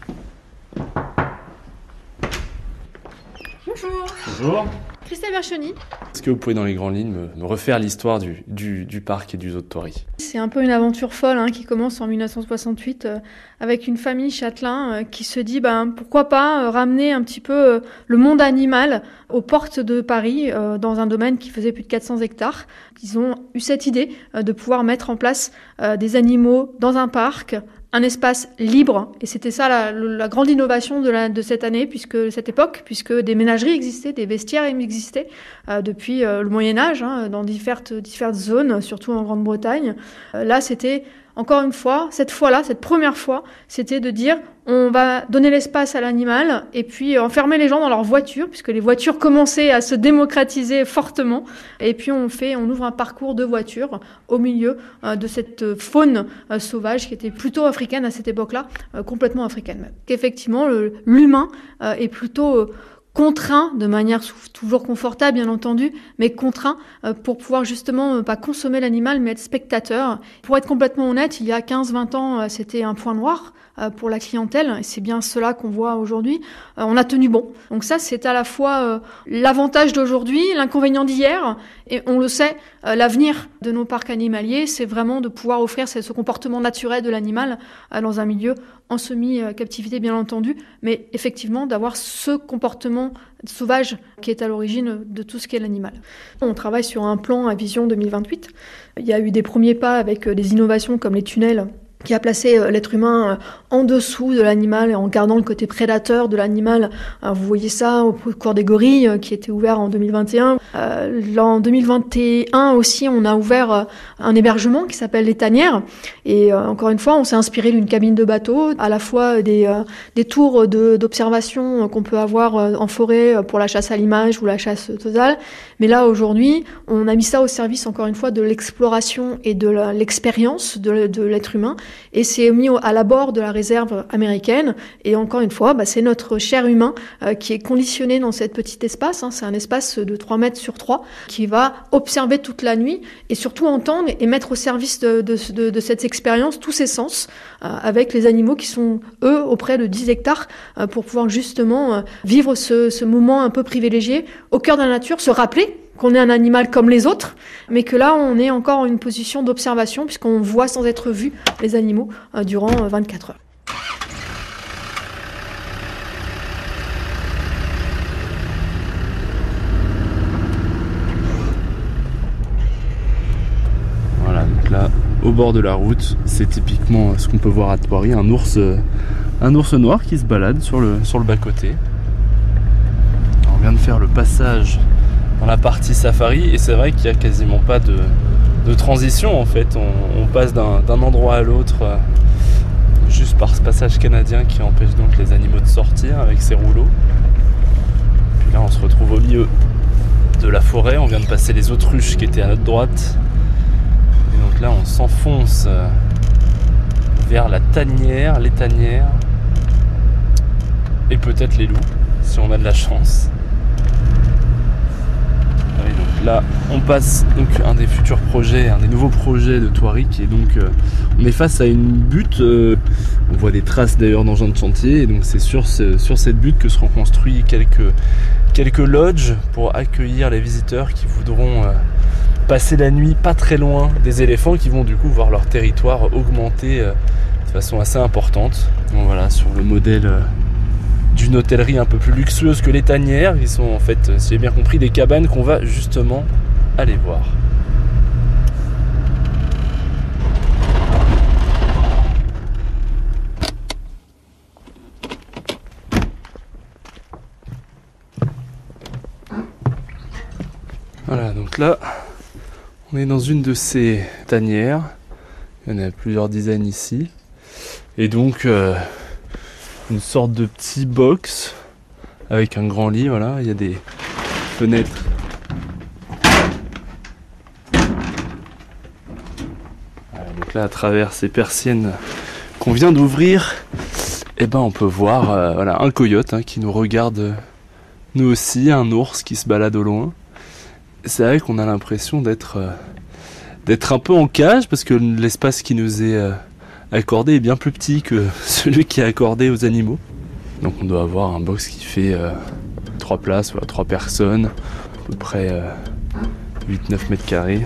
Bonjour. Bonjour. Christelle Bercheny. Est-ce que vous pouvez dans les grandes lignes me refaire l'histoire du parc et du zoo de Thoiry ? C'est un peu une aventure folle qui commence en 1968 avec une famille châtelain qui se dit pourquoi pas ramener un petit peu le monde animal aux portes de Paris dans un domaine qui faisait plus de 400 hectares. Ils ont eu cette idée de pouvoir mettre en place des animaux dans un parc, un espace libre, et c'était ça la grande innovation de cette année, cette époque, puisque des ménageries existaient, des vestiaires existaient depuis le Moyen-Âge, dans différentes zones, surtout en Grande-Bretagne. Là, c'était encore une fois, cette première fois, c'était de dire on va donner l'espace à l'animal et puis enfermer les gens dans leur voiture, puisque les voitures commençaient à se démocratiser fortement. Et puis on ouvre un parcours de voitures au milieu de cette faune sauvage qui était plutôt africaine à cette époque-là, complètement africaine même. Effectivement, l'humain est plutôt contraint, de manière toujours confortable bien entendu, mais contraint pour pouvoir justement pas consommer l'animal mais être spectateur. Pour être complètement honnête, il y a 15-20 ans, c'était un point noir pour la clientèle, et c'est bien cela qu'on voit aujourd'hui. On a tenu bon. Donc ça, c'est à la fois l'avantage d'aujourd'hui, l'inconvénient d'hier, et on le sait, l'avenir de nos parcs animaliers, c'est vraiment de pouvoir offrir ce comportement naturel de l'animal dans un milieu en semi-captivité bien entendu, mais effectivement d'avoir ce comportement sauvage qui est à l'origine de tout ce qu'est l'animal. On travaille sur un plan à vision 2028. Il y a eu des premiers pas avec des innovations comme les tunnels qui a placé l'être humain en dessous de l'animal et en gardant le côté prédateur de l'animal. Vous voyez ça au cours des gorilles qui était ouvert en 2021. En 2021 aussi, on a ouvert un hébergement qui s'appelle les Tanières. Et encore une fois, on s'est inspiré d'une cabine de bateau, à la fois des tours d'observation qu'on peut avoir en forêt pour la chasse à l'image ou la chasse totale. Mais là, aujourd'hui, on a mis ça au service, encore une fois, de l'exploration et de l'expérience de l'être humain. Et c'est mis à l'abord de la réserve américaine. Et encore une fois, c'est notre cher humain qui est conditionné dans cet petit espace. C'est un espace de 3 mètres sur 3 qui va observer toute la nuit et surtout entendre et mettre au service de cette expérience tous ses sens avec les animaux qui sont, eux, auprès de 10 hectares pour pouvoir justement vivre ce moment un peu privilégié au cœur de la nature, se rappeler qu'on est un animal comme les autres, mais que là, on est encore en une position d'observation, puisqu'on voit sans être vu les animaux durant 24 heures. Voilà, donc là, au bord de la route, c'est typiquement ce qu'on peut voir à Thoiry, un ours noir qui se balade sur le bas-côté. On vient de faire le passage dans la partie safari et c'est vrai qu'il n'y a quasiment pas de transition en fait. On passe d'un endroit à l'autre juste par ce passage canadien qui empêche donc les animaux de sortir avec ces rouleaux. Puis là on se retrouve au milieu de la forêt, on vient de passer les autruches qui étaient à notre droite. Et donc là on s'enfonce vers les tanières et peut-être les loups si on a de la chance. Et donc là on passe donc un des futurs projets, un des nouveaux projets de Thoiry qui est donc on est face à une butte, on voit des traces d'ailleurs d'engins de chantier et donc c'est sur cette butte que seront construits quelques lodges pour accueillir les visiteurs qui voudront passer la nuit pas très loin des éléphants qui vont du coup voir leur territoire augmenter de façon assez importante. Donc voilà, sur le modèle d'une hôtellerie un peu plus luxueuse que les tanières, ils sont en fait, si j'ai bien compris, des cabanes qu'on va justement aller voir. Voilà, donc là, on est dans une de ces tanières. Il y en a plusieurs dizaines ici. Et donc, une sorte de petit box avec un grand lit, voilà. Il y a des fenêtres. Voilà, donc là, à travers ces persiennes qu'on vient d'ouvrir, eh ben, on peut voir voilà, un coyote qui nous regarde, nous aussi, un ours qui se balade au loin. C'est vrai qu'on a l'impression d'être un peu en cage parce que l'espace qui nous est accordé est bien plus petit que celui qui est accordé aux animaux. Donc on doit avoir un box qui fait 3 places, voilà, 3 personnes, à peu près 8-9 mètres carrés.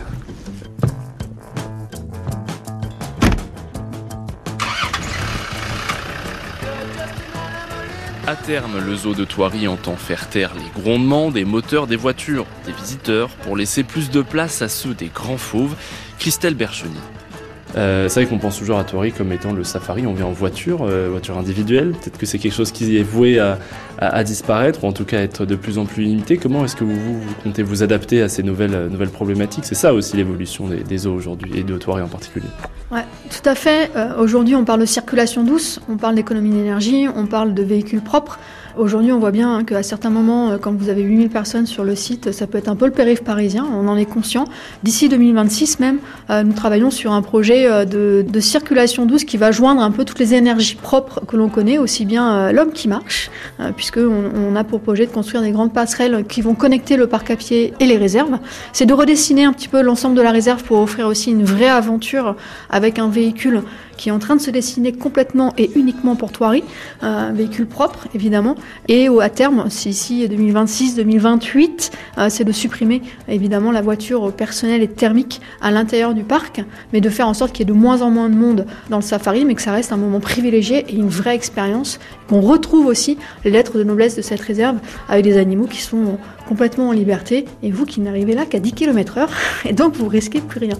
À terme, le zoo de Thoiry entend faire taire les grondements des moteurs des voitures des visiteurs pour laisser plus de place à ceux des grands fauves. Christelle Bercheny. C'est vrai qu'on pense toujours à Thoiry comme étant le safari, on vient en voiture individuelle. Peut-être que c'est quelque chose qui est voué à disparaître ou en tout cas être de plus en plus limité. Comment est-ce que vous comptez vous adapter à ces nouvelles problématiques ? C'est ça aussi l'évolution des zoos aujourd'hui et de Thoiry en particulier. Ouais, tout à fait. Aujourd'hui, on parle de circulation douce, on parle d'économie d'énergie, on parle de véhicules propres. Aujourd'hui, on voit bien qu'à certains moments, quand vous avez 8000 personnes sur le site, ça peut être un peu le périph' parisien, on en est conscient. D'ici 2026 même, nous travaillons sur un projet de circulation douce qui va joindre un peu toutes les énergies propres que l'on connaît, aussi bien l'homme qui marche, puisqu'on a pour projet de construire des grandes passerelles qui vont connecter le parc à pied et les réserves. C'est de redessiner un petit peu l'ensemble de la réserve pour offrir aussi une vraie aventure avec un véhicule qui est en train de se dessiner complètement et uniquement pour Thoiry, un véhicule propre évidemment, et à terme, c'est ici 2026-2028, c'est de supprimer évidemment la voiture personnelle et thermique à l'intérieur du parc, mais de faire en sorte qu'il y ait de moins en moins de monde dans le safari, mais que ça reste un moment privilégié et une vraie expérience, qu'on retrouve aussi les lettres de noblesse de cette réserve avec des animaux qui sont complètement en liberté, et vous qui n'arrivez là qu'à 10 km/h, et donc vous risquez plus rien.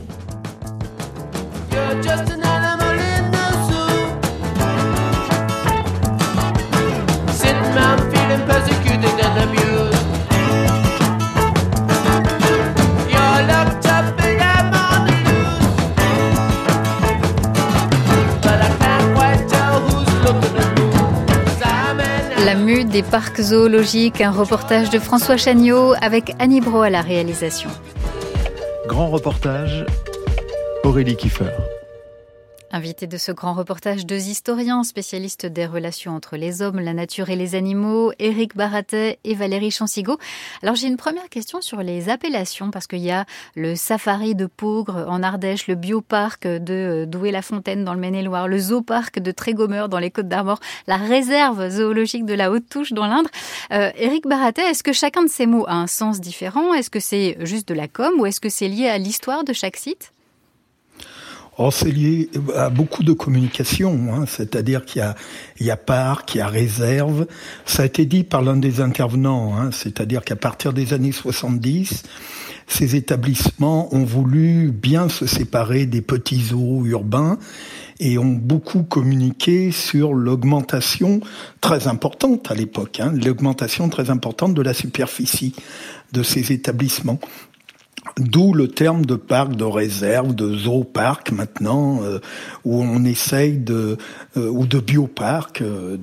La mue des parcs zoologiques, un reportage de François Chagnot avec Annie Brault à la réalisation. Grand reportage, Aurélie Kiefer. Invité de ce grand reportage, 2 historiens spécialistes des relations entre les hommes, la nature et les animaux, Éric Baratet et Valérie Chansigaud. Alors j'ai une première question sur les appellations, parce qu'il y a le safari de Peaugres en Ardèche, le bioparc de Douai-la-Fontaine dans le Maine-et-Loire, le zooparc de Trégomeur dans les Côtes-d'Armor, la réserve zoologique de la Haute-Touche dans l'Indre. Éric Baratet, est-ce que chacun de ces mots a un sens différent? Est-ce que c'est juste de la com ou est-ce que c'est lié à l'histoire de chaque site? C'est lié à beaucoup de communication, c'est-à-dire qu'il y a parc, il y a réserve. Ça a été dit par l'un des intervenants, c'est-à-dire qu'à partir des années 70, ces établissements ont voulu bien se séparer des petits zoos urbains et ont beaucoup communiqué sur l'augmentation très importante à l'époque, l'augmentation très importante de la superficie de ces établissements. D'où le terme de parc de réserve, de zooparc maintenant, où on essaye ou de bioparc,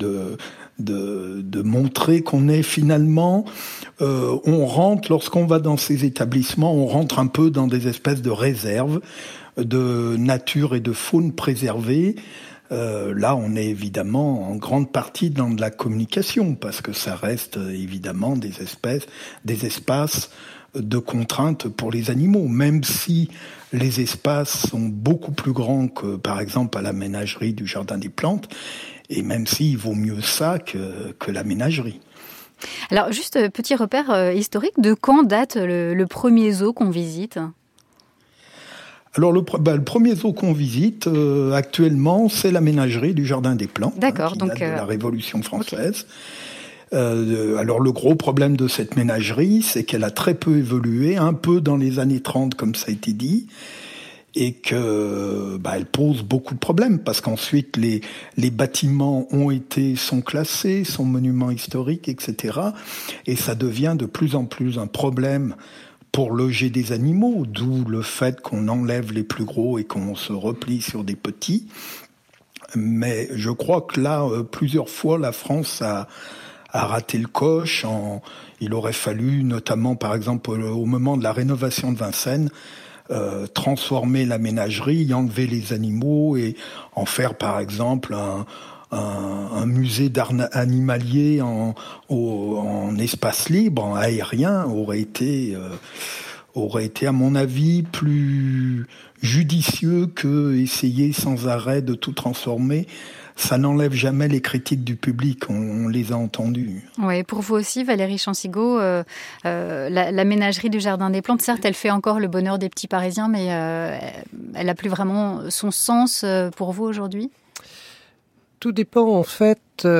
de montrer qu'on est finalement, on rentre, lorsqu'on va dans ces établissements, on rentre un peu dans des espèces de réserves de nature et de faune préservée. Là, on est évidemment en grande partie dans de la communication, parce que ça reste évidemment des espaces de contraintes pour les animaux, même si les espaces sont beaucoup plus grands que, par exemple, à la ménagerie du Jardin des Plantes, et même s'il vaut mieux ça que la ménagerie. Alors, juste petit repère historique, de quand date le premier zoo qu'on visite ? Alors le premier zoo qu'on visite actuellement, c'est la ménagerie du Jardin des Plantes, D'accord, qui donc date de la Révolution française. Alors le gros problème de cette ménagerie, c'est qu'elle a très peu évolué, un peu dans les années 30 comme ça a été dit, et que elle pose beaucoup de problèmes parce qu'ensuite les bâtiments sont classés, sont monuments historiques, etc. Et ça devient de plus en plus un problème pour loger des animaux, d'où le fait qu'on enlève les plus gros et qu'on se replie sur des petits. Mais je crois que là, plusieurs fois, la France a raté le coche. Il aurait fallu, notamment par exemple au moment de la rénovation de Vincennes, transformer la ménagerie, y enlever les animaux et en faire par exemple un musée d'art animalier en espace libre, en aérien, aurait été à mon avis plus judicieux que essayer sans arrêt de tout transformer. Ça n'enlève jamais les critiques du public, on les a entendues. Oui, pour vous aussi, Valérie Chansigaud, la ménagerie du Jardin des Plantes, certes, elle fait encore le bonheur des petits Parisiens, mais elle n'a plus vraiment son sens pour vous aujourd'hui ? Tout dépend en fait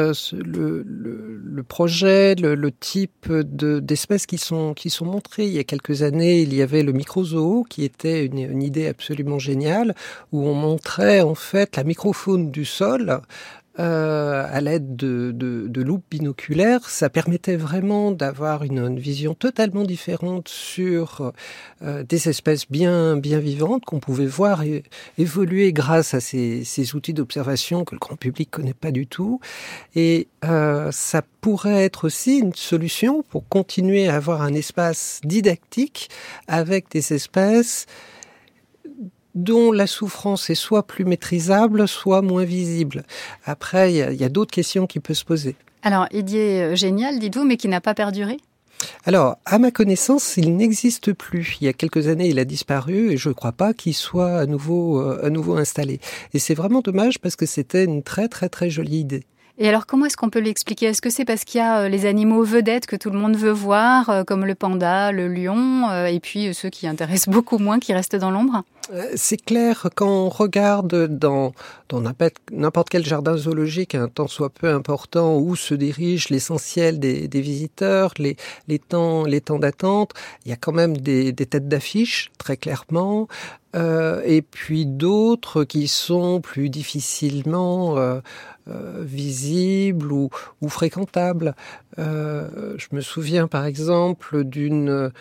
le projet, le type d'espèces qui sont montrées. Il y a quelques années, il y avait le microzoo qui était une idée absolument géniale où on montrait en fait la microfaune du sol à l'aide de loupes binoculaires. Ça permettait vraiment d'avoir une vision totalement différente sur des espèces bien vivantes qu'on pouvait voir évoluer grâce à ces outils d'observation que le grand public connaît pas du tout. Et ça pourrait être aussi une solution pour continuer à avoir un espace didactique avec des espèces dont la souffrance est soit plus maîtrisable, soit moins visible. Après, il y a d'autres questions qui peuvent se poser. Alors, idée géniale, dites-vous, mais qui n'a pas perduré ? Alors, à ma connaissance, il n'existe plus. Il y a quelques années, il a disparu et je ne crois pas qu'il soit à nouveau installé. Et c'est vraiment dommage parce que c'était une très très très jolie idée. Et alors, comment est-ce qu'on peut l'expliquer ? Est-ce que c'est parce qu'il y a les animaux vedettes que tout le monde veut voir, comme le panda, le lion, et puis ceux qui intéressent beaucoup moins, qui restent dans l'ombre ? C'est clair, quand on regarde dans n'importe quel jardin zoologique, un tant soit peu important, où se dirige l'essentiel des visiteurs, les temps d'attente, il y a quand même des têtes d'affiche, très clairement, et puis d'autres qui sont plus difficilement visibles ou fréquentables. Je me souviens par exemple d'une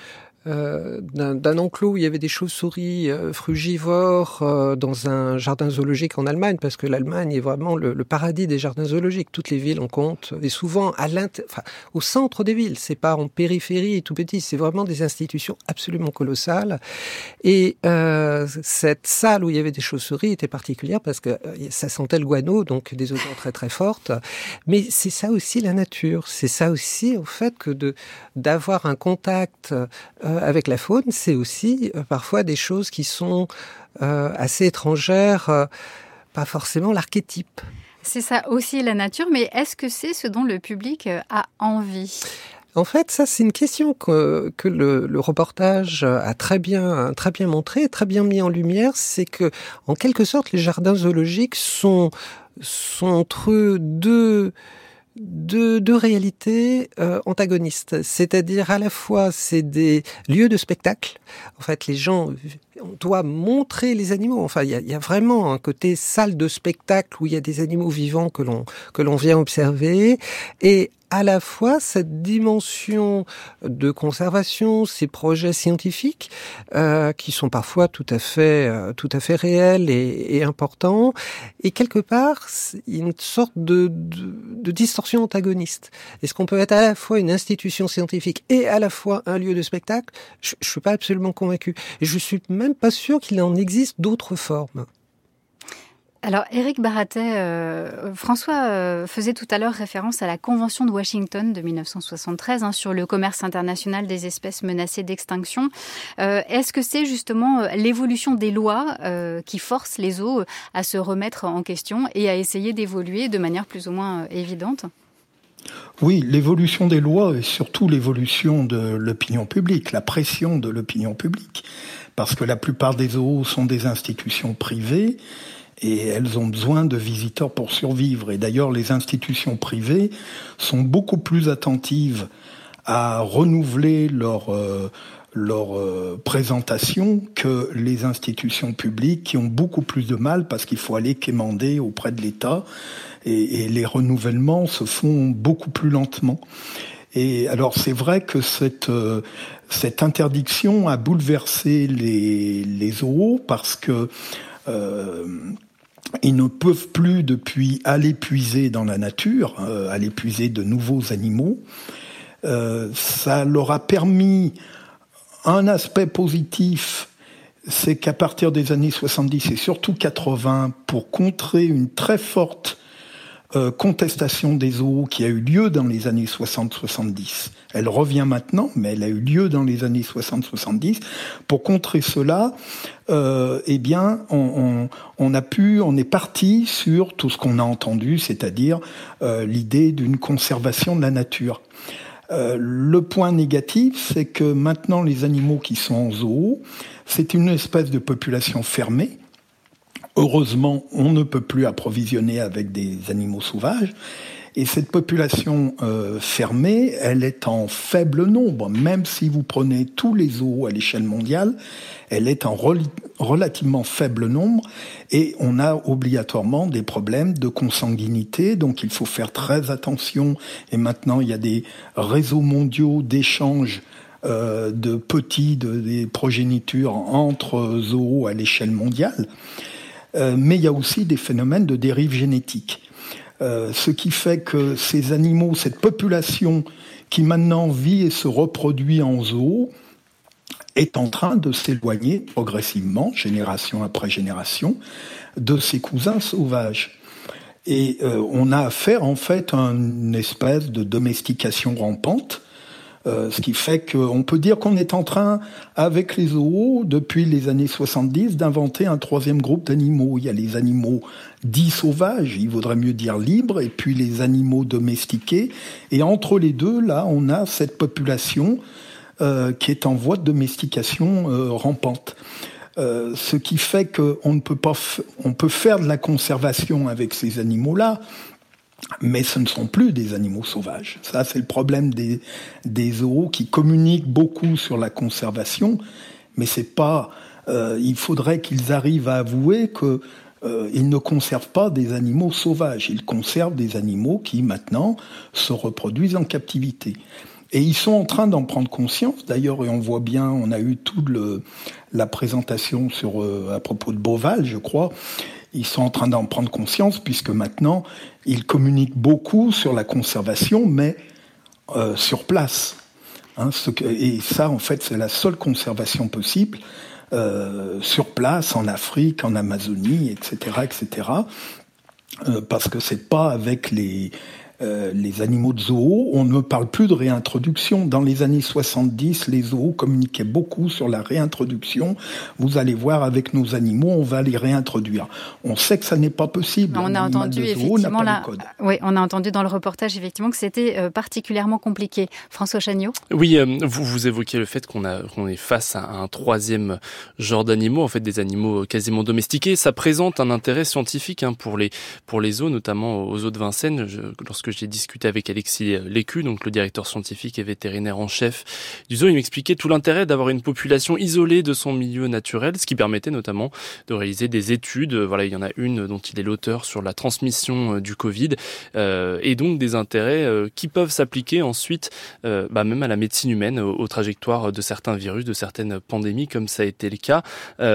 d'un enclos où il y avait des chauves-souris frugivores dans un jardin zoologique en Allemagne, parce que l'Allemagne est vraiment le paradis des jardins zoologiques. Toutes les villes en comptent, et souvent au centre des villes. C'est pas en périphérie et tout petit. C'est vraiment des institutions absolument colossales. Et cette salle où il y avait des chauves-souris était particulière parce que ça sentait le guano, donc des odeurs très très fortes. Mais c'est ça aussi la nature. C'est ça aussi, au fait, que d'avoir un contact avec la faune, c'est aussi parfois des choses qui sont assez étrangères, pas forcément l'archétype. C'est ça aussi la nature, mais est-ce que c'est ce dont le public a envie ? En fait, ça, c'est une question que le reportage a très bien montré, très bien mis en lumière. C'est que, en quelque sorte, les jardins zoologiques sont entre deux réalités antagonistes. C'est-à-dire, à la fois, c'est des lieux de spectacle. En fait, les gens, on doit montrer les animaux. Enfin, il y a vraiment un côté salle de spectacle où il y a des animaux vivants que l'on vient observer. Et à la fois cette dimension de conservation, ces projets scientifiques qui sont parfois tout à fait réels et importants, et quelque part une sorte de distorsion antagoniste. Est-ce qu'on peut être à la fois une institution scientifique et à la fois un lieu de spectacle ? Je suis pas absolument convaincu, et je suis même pas sûr qu'il en existe d'autres formes. Alors, Éric Baratet, François faisait tout à l'heure référence à la Convention de Washington de 1973 sur le commerce international des espèces menacées d'extinction. Est-ce que c'est justement l'évolution des lois qui force les zoos à se remettre en question et à essayer d'évoluer de manière plus ou moins évidente ? Oui, l'évolution des lois et surtout l'évolution de l'opinion publique, la pression de l'opinion publique. Parce que la plupart des zoos sont des institutions privées, et elles ont besoin de visiteurs pour survivre. Et d'ailleurs, les institutions privées sont beaucoup plus attentives à renouveler leur présentation que les institutions publiques, qui ont beaucoup plus de mal parce qu'il faut aller quémander auprès de l'État, et les renouvellements se font beaucoup plus lentement. Et alors c'est vrai que cette interdiction a bouleversé les zoos parce que ils ne peuvent plus depuis aller puiser dans la nature, aller puiser de nouveaux animaux. Ça leur a permis un aspect positif, c'est qu'à partir des années 70 et surtout 80, pour contrer une très forte contestation des zoos qui a eu lieu dans les années 60-70. Elle revient maintenant, mais elle a eu lieu dans les années 60-70. Pour contrer cela, eh bien, on est parti sur tout ce qu'on a entendu, c'est-à-dire l'idée d'une conservation de la nature. Le point négatif, c'est que maintenant les animaux qui sont en zoo, c'est une espèce de population fermée. Heureusement, on ne peut plus approvisionner avec des animaux sauvages. Et cette population fermée, elle est en faible nombre. Même si vous prenez tous les zoos à l'échelle mondiale, elle est en relativement faible nombre. Et on a obligatoirement des problèmes de consanguinité. Donc il faut faire très attention. Et maintenant, il y a des réseaux mondiaux d'échange de petits, des progénitures entre zoos à l'échelle mondiale. Mais il y a aussi des phénomènes de dérive génétique. Ce qui fait que ces animaux, cette population qui maintenant vit et se reproduit en zoo, est en train de s'éloigner progressivement, génération après génération, de ses cousins sauvages. Et on a affaire en fait à une espèce de domestication rampante, ce qui fait qu'on peut dire qu'on est en train, avec les zoos, depuis les années 70, d'inventer un troisième groupe d'animaux. Il y a les animaux dits sauvages, il vaudrait mieux dire libres, et puis les animaux domestiqués. Et entre les deux, là, on a cette population qui est en voie de domestication rampante. Ce qui fait qu'on ne peut pas, on peut faire de la conservation avec ces animaux-là, mais ce ne sont plus des animaux sauvages. Ça, c'est le problème des zoos qui communiquent beaucoup sur la conservation, mais c'est pas. Il faudrait qu'ils arrivent à avouer que ils ne conservent pas des animaux sauvages. Ils conservent des animaux qui maintenant se reproduisent en captivité. Et ils sont en train d'en prendre conscience, d'ailleurs, et on voit bien, on a eu toute la présentation à propos de Beauval, je crois. Ils sont en train d'en prendre conscience, puisque maintenant, ils communiquent beaucoup sur la conservation, mais sur place. Et ça, en fait, c'est la seule conservation possible, sur place, en Afrique, en Amazonie, etc., parce que c'est pas avec les animaux de zoo, on ne parle plus de réintroduction. Dans les années 70, les zoos communiquaient beaucoup sur la réintroduction. Vous allez voir, avec nos animaux, on va les réintroduire. On sait que ça n'est pas possible. On a entendu effectivement on a entendu dans le reportage effectivement que c'était particulièrement compliqué. François Chagnot. Oui, vous évoquiez le fait qu'on est face à un troisième genre d'animaux, en fait des animaux quasiment domestiqués. Ça présente un intérêt scientifique pour les zoos, notamment aux zoos de Vincennes. Lorsque j'ai discuté avec Alexis Lécu, donc le directeur scientifique et vétérinaire en chef du zoo, il m'expliquait tout l'intérêt d'avoir une population isolée de son milieu naturel, ce qui permettait notamment de réaliser des études. Voilà, il y en a une dont il est l'auteur sur la transmission du Covid, et donc des intérêts qui peuvent s'appliquer ensuite, même à la médecine humaine, aux trajectoires de certains virus, de certaines pandémies, comme ça a été le cas.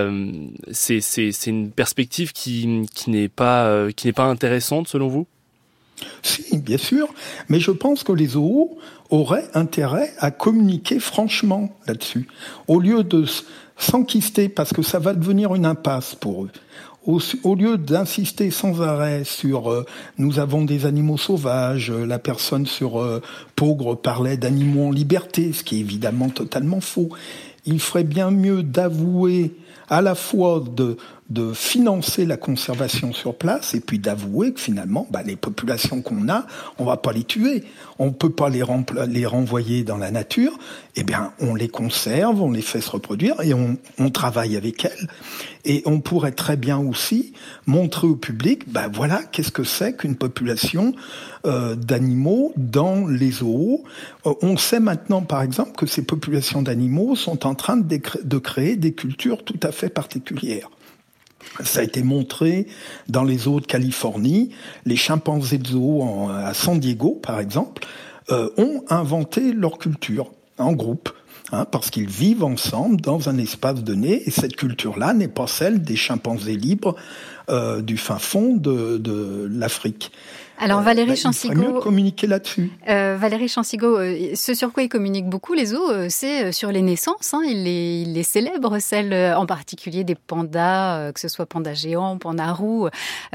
C'est une perspective qui n'est pas intéressante selon vous ? Si, bien sûr, mais je pense que les zoos auraient intérêt à communiquer franchement là-dessus, au lieu de s'enquister, parce que ça va devenir une impasse pour eux. Au lieu d'insister sans arrêt sur nous avons des animaux sauvages, la personne sur Pogre parlait d'animaux en liberté, ce qui est évidemment totalement faux. Il ferait bien mieux d'avouer à la fois de financer la conservation sur place et puis d'avouer que finalement, les populations qu'on a, on va pas les tuer. On peut pas les renvoyer dans la nature. Eh bien, on les conserve, on les fait se reproduire et on travaille avec elles. Et on pourrait très bien aussi montrer au public, voilà, qu'est-ce que c'est qu'une population d'animaux dans les zoos. On sait maintenant, par exemple, que ces populations d'animaux sont en train de créer des cultures tout à fait particulières. Ça a été montré dans les zoos de Californie. Les chimpanzés de zoo à San Diego, par exemple, ont inventé leur culture en groupe. Parce qu'ils vivent ensemble dans un espace donné, et cette culture-là n'est pas celle des chimpanzés libres du fin fond de l'Afrique. Alors Valérie Chancigo, il faudrait mieux communiquer là-dessus. Valérie Chancigo, ce sur quoi ils communiquent beaucoup les zoos, c'est sur les naissances. Ils les célèbrent, celles en particulier des pandas, que ce soit pandas géants, pandas roux,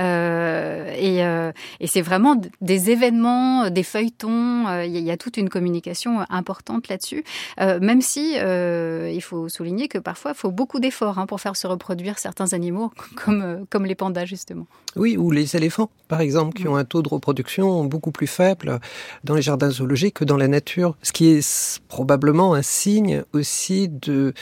et c'est vraiment des événements, des feuilletons. Il y a toute une communication importante là-dessus. Même si il faut souligner que parfois il faut beaucoup d'efforts pour faire se reproduire certains animaux, comme les pandas justement. Oui, ou les éléphants, par exemple, qui ont un taux de reproduction beaucoup plus faible dans les jardins zoologiques que dans la nature, ce qui est probablement un signe aussi de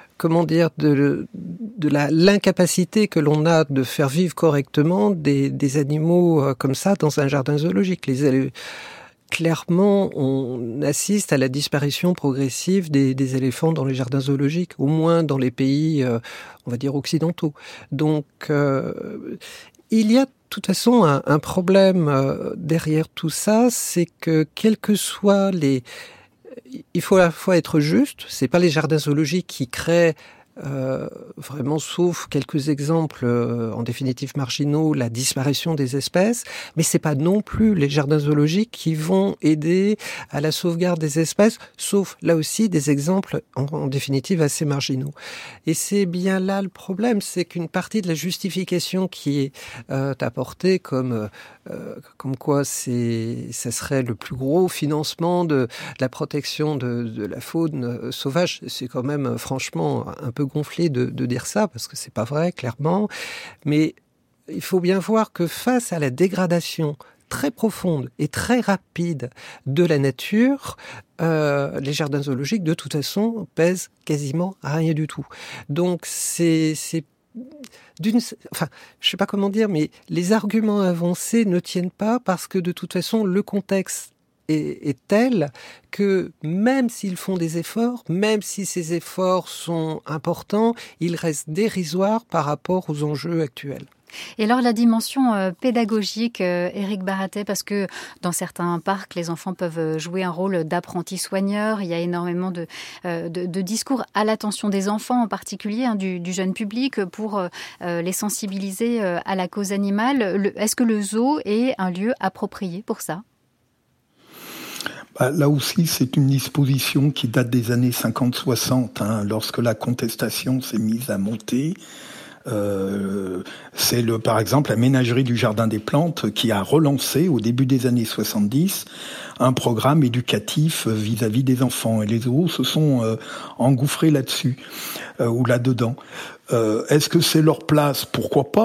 l'incapacité que l'on a de faire vivre correctement des animaux comme ça dans un jardin zoologique. Clairement, on assiste à la disparition progressive des éléphants dans les jardins zoologiques, au moins dans les pays, on va dire, occidentaux. Donc, il y a de toute façon un problème derrière tout ça, c'est que quel que soit il faut à la fois être juste, c'est pas les jardins zoologiques qui créent vraiment, sauf quelques exemples en définitive marginaux, la disparition des espèces, mais c'est pas non plus les jardins zoologiques qui vont aider à la sauvegarde des espèces, sauf là aussi des exemples en définitive assez marginaux. Et c'est bien là le problème, c'est qu'une partie de la justification qui est apportée comme quoi ça serait le plus gros financement de la protection de la faune sauvage, c'est quand même franchement un peu gonflé de dire ça, parce que c'est pas vrai, clairement. Mais il faut bien voir que face à la dégradation très profonde et très rapide de la nature, les jardins zoologiques, de toute façon, pèsent quasiment à rien du tout. Donc, je sais pas comment dire, mais les arguments avancés ne tiennent pas parce que de toute façon, le contexte est tel que même s'ils font des efforts, même si ces efforts sont importants, ils restent dérisoires par rapport aux enjeux actuels. Et alors la dimension pédagogique, Éric Baratet, parce que dans certains parcs, les enfants peuvent jouer un rôle d'apprenti soigneur. Il y a énormément de discours à l'attention des enfants, en particulier du jeune public, pour les sensibiliser à la cause animale. Est-ce que le zoo est un lieu approprié pour ça ? Là aussi, c'est une disposition qui date des années 50-60, lorsque la contestation s'est mise à monter. C'est par exemple la ménagerie du Jardin des Plantes qui a relancé au début des années 70 un programme éducatif vis-à-vis des enfants. Et les zoos se sont engouffrés là-dessus ou là-dedans. Est-ce que c'est leur place ? Pourquoi pas ?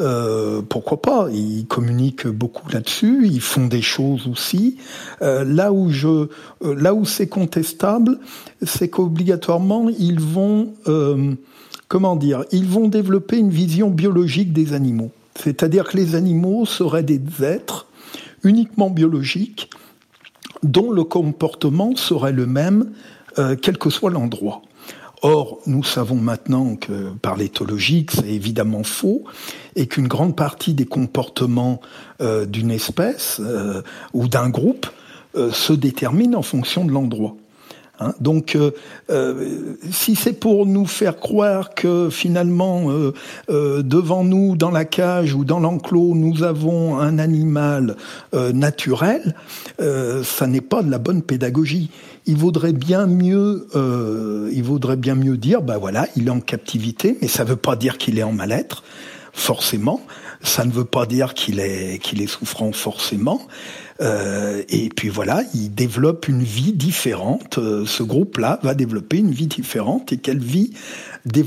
Ils communiquent beaucoup là-dessus, ils font des choses aussi. Là où c'est contestable, c'est qu'obligatoirement ils vont ils vont développer une vision biologique des animaux. C'est-à-dire que les animaux seraient des êtres uniquement biologiques dont le comportement serait le même quel que soit l'endroit. Or, nous savons maintenant que par l'éthologie, que c'est évidemment faux et qu'une grande partie des comportements d'une espèce ou d'un groupe se déterminent en fonction de l'endroit. Donc, si c'est pour nous faire croire que finalement, devant nous, dans la cage ou dans l'enclos, nous avons un animal naturel, ça n'est pas de la bonne pédagogie. Il vaudrait bien mieux dire, voilà, il est en captivité, mais ça ne veut pas dire qu'il est en mal-être, forcément. Ça ne veut pas dire qu'il est souffrant, forcément. Et puis voilà, il développe une vie différente. Ce groupe-là va développer une vie différente. Et quelle vie développe-t-il ?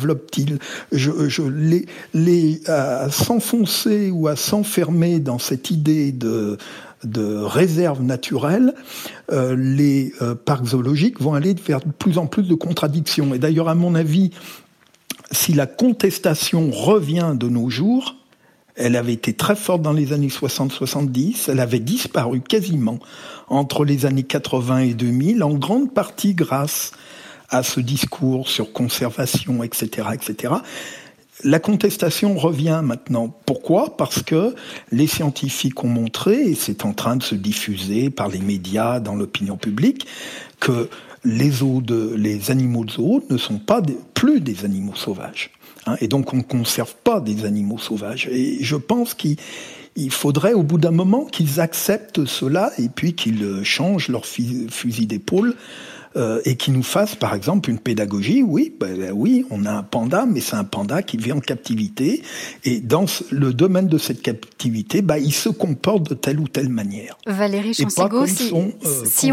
À s'enfoncer ou à s'enfermer dans cette idée de réserve naturelle, les parcs zoologiques vont aller vers de plus en plus de contradictions. Et d'ailleurs, à mon avis, si la contestation revient de nos jours, elle avait été très forte dans les années 60-70, elle avait disparu quasiment entre les années 80 et 2000, en grande partie grâce à ce discours sur conservation, etc., etc. La contestation revient maintenant. Pourquoi ? Parce que les scientifiques ont montré, et c'est en train de se diffuser par les médias, dans l'opinion publique, que les animaux de zoo ne sont plus des animaux sauvages. Et donc on ne conserve pas des animaux sauvages. Et je pense qu'il faudrait au bout d'un moment qu'ils acceptent cela et puis qu'ils changent leur fusil d'épaule et qu'ils nous fassent par exemple une pédagogie. Oui, on a un panda, mais c'est un panda qui vit en captivité et dans le domaine de cette captivité, il se comporte de telle ou telle manière. Valérie Chansigo, si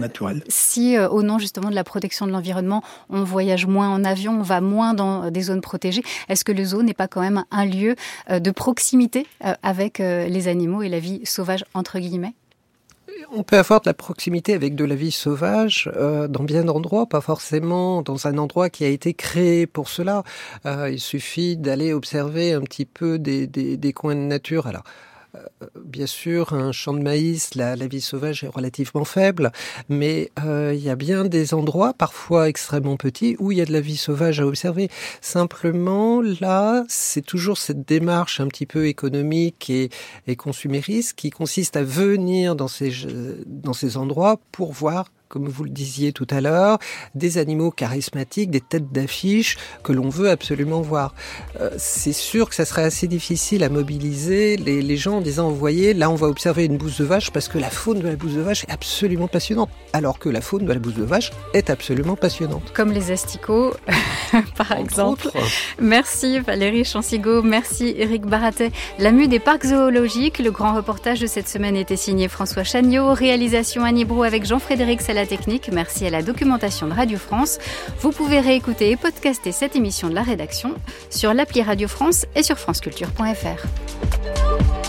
au nom justement de la protection de l'environnement, on voyage moins en avion, on va moins dans des zones protégées, est-ce que le zoo n'est pas quand même un lieu de proximité avec les animaux et la vie sauvage entre guillemets ? On peut avoir de la proximité avec de la vie sauvage dans bien d'endroits, pas forcément dans un endroit qui a été créé pour cela. Il suffit d'aller observer un petit peu des coins de nature. Alors, bien sûr, un champ de maïs, la vie sauvage est relativement faible, mais il y a bien des endroits, parfois extrêmement petits, où il y a de la vie sauvage à observer. Simplement, là, c'est toujours cette démarche un petit peu économique et consumériste qui consiste à venir dans ces endroits pour voir, comme vous le disiez tout à l'heure, des animaux charismatiques, des têtes d'affiche que l'on veut absolument voir. C'est sûr que ça serait assez difficile à mobiliser les gens en disant, vous voyez, là on va observer une bouse de vache parce que la faune de la bouse de vache est absolument passionnante, alors que la faune de la bouse de vache est absolument passionnante. Comme les asticots, par exemple. Merci Valérie Chansigo, merci Éric Baratet. La mue des parcs zoologiques, le grand reportage de cette semaine était signé François Chagnot, réalisation Annie Brou avec Jean-Frédéric la technique, merci à la documentation de Radio France. Vous pouvez réécouter et podcaster cette émission de la rédaction sur l'appli Radio France et sur franceculture.fr.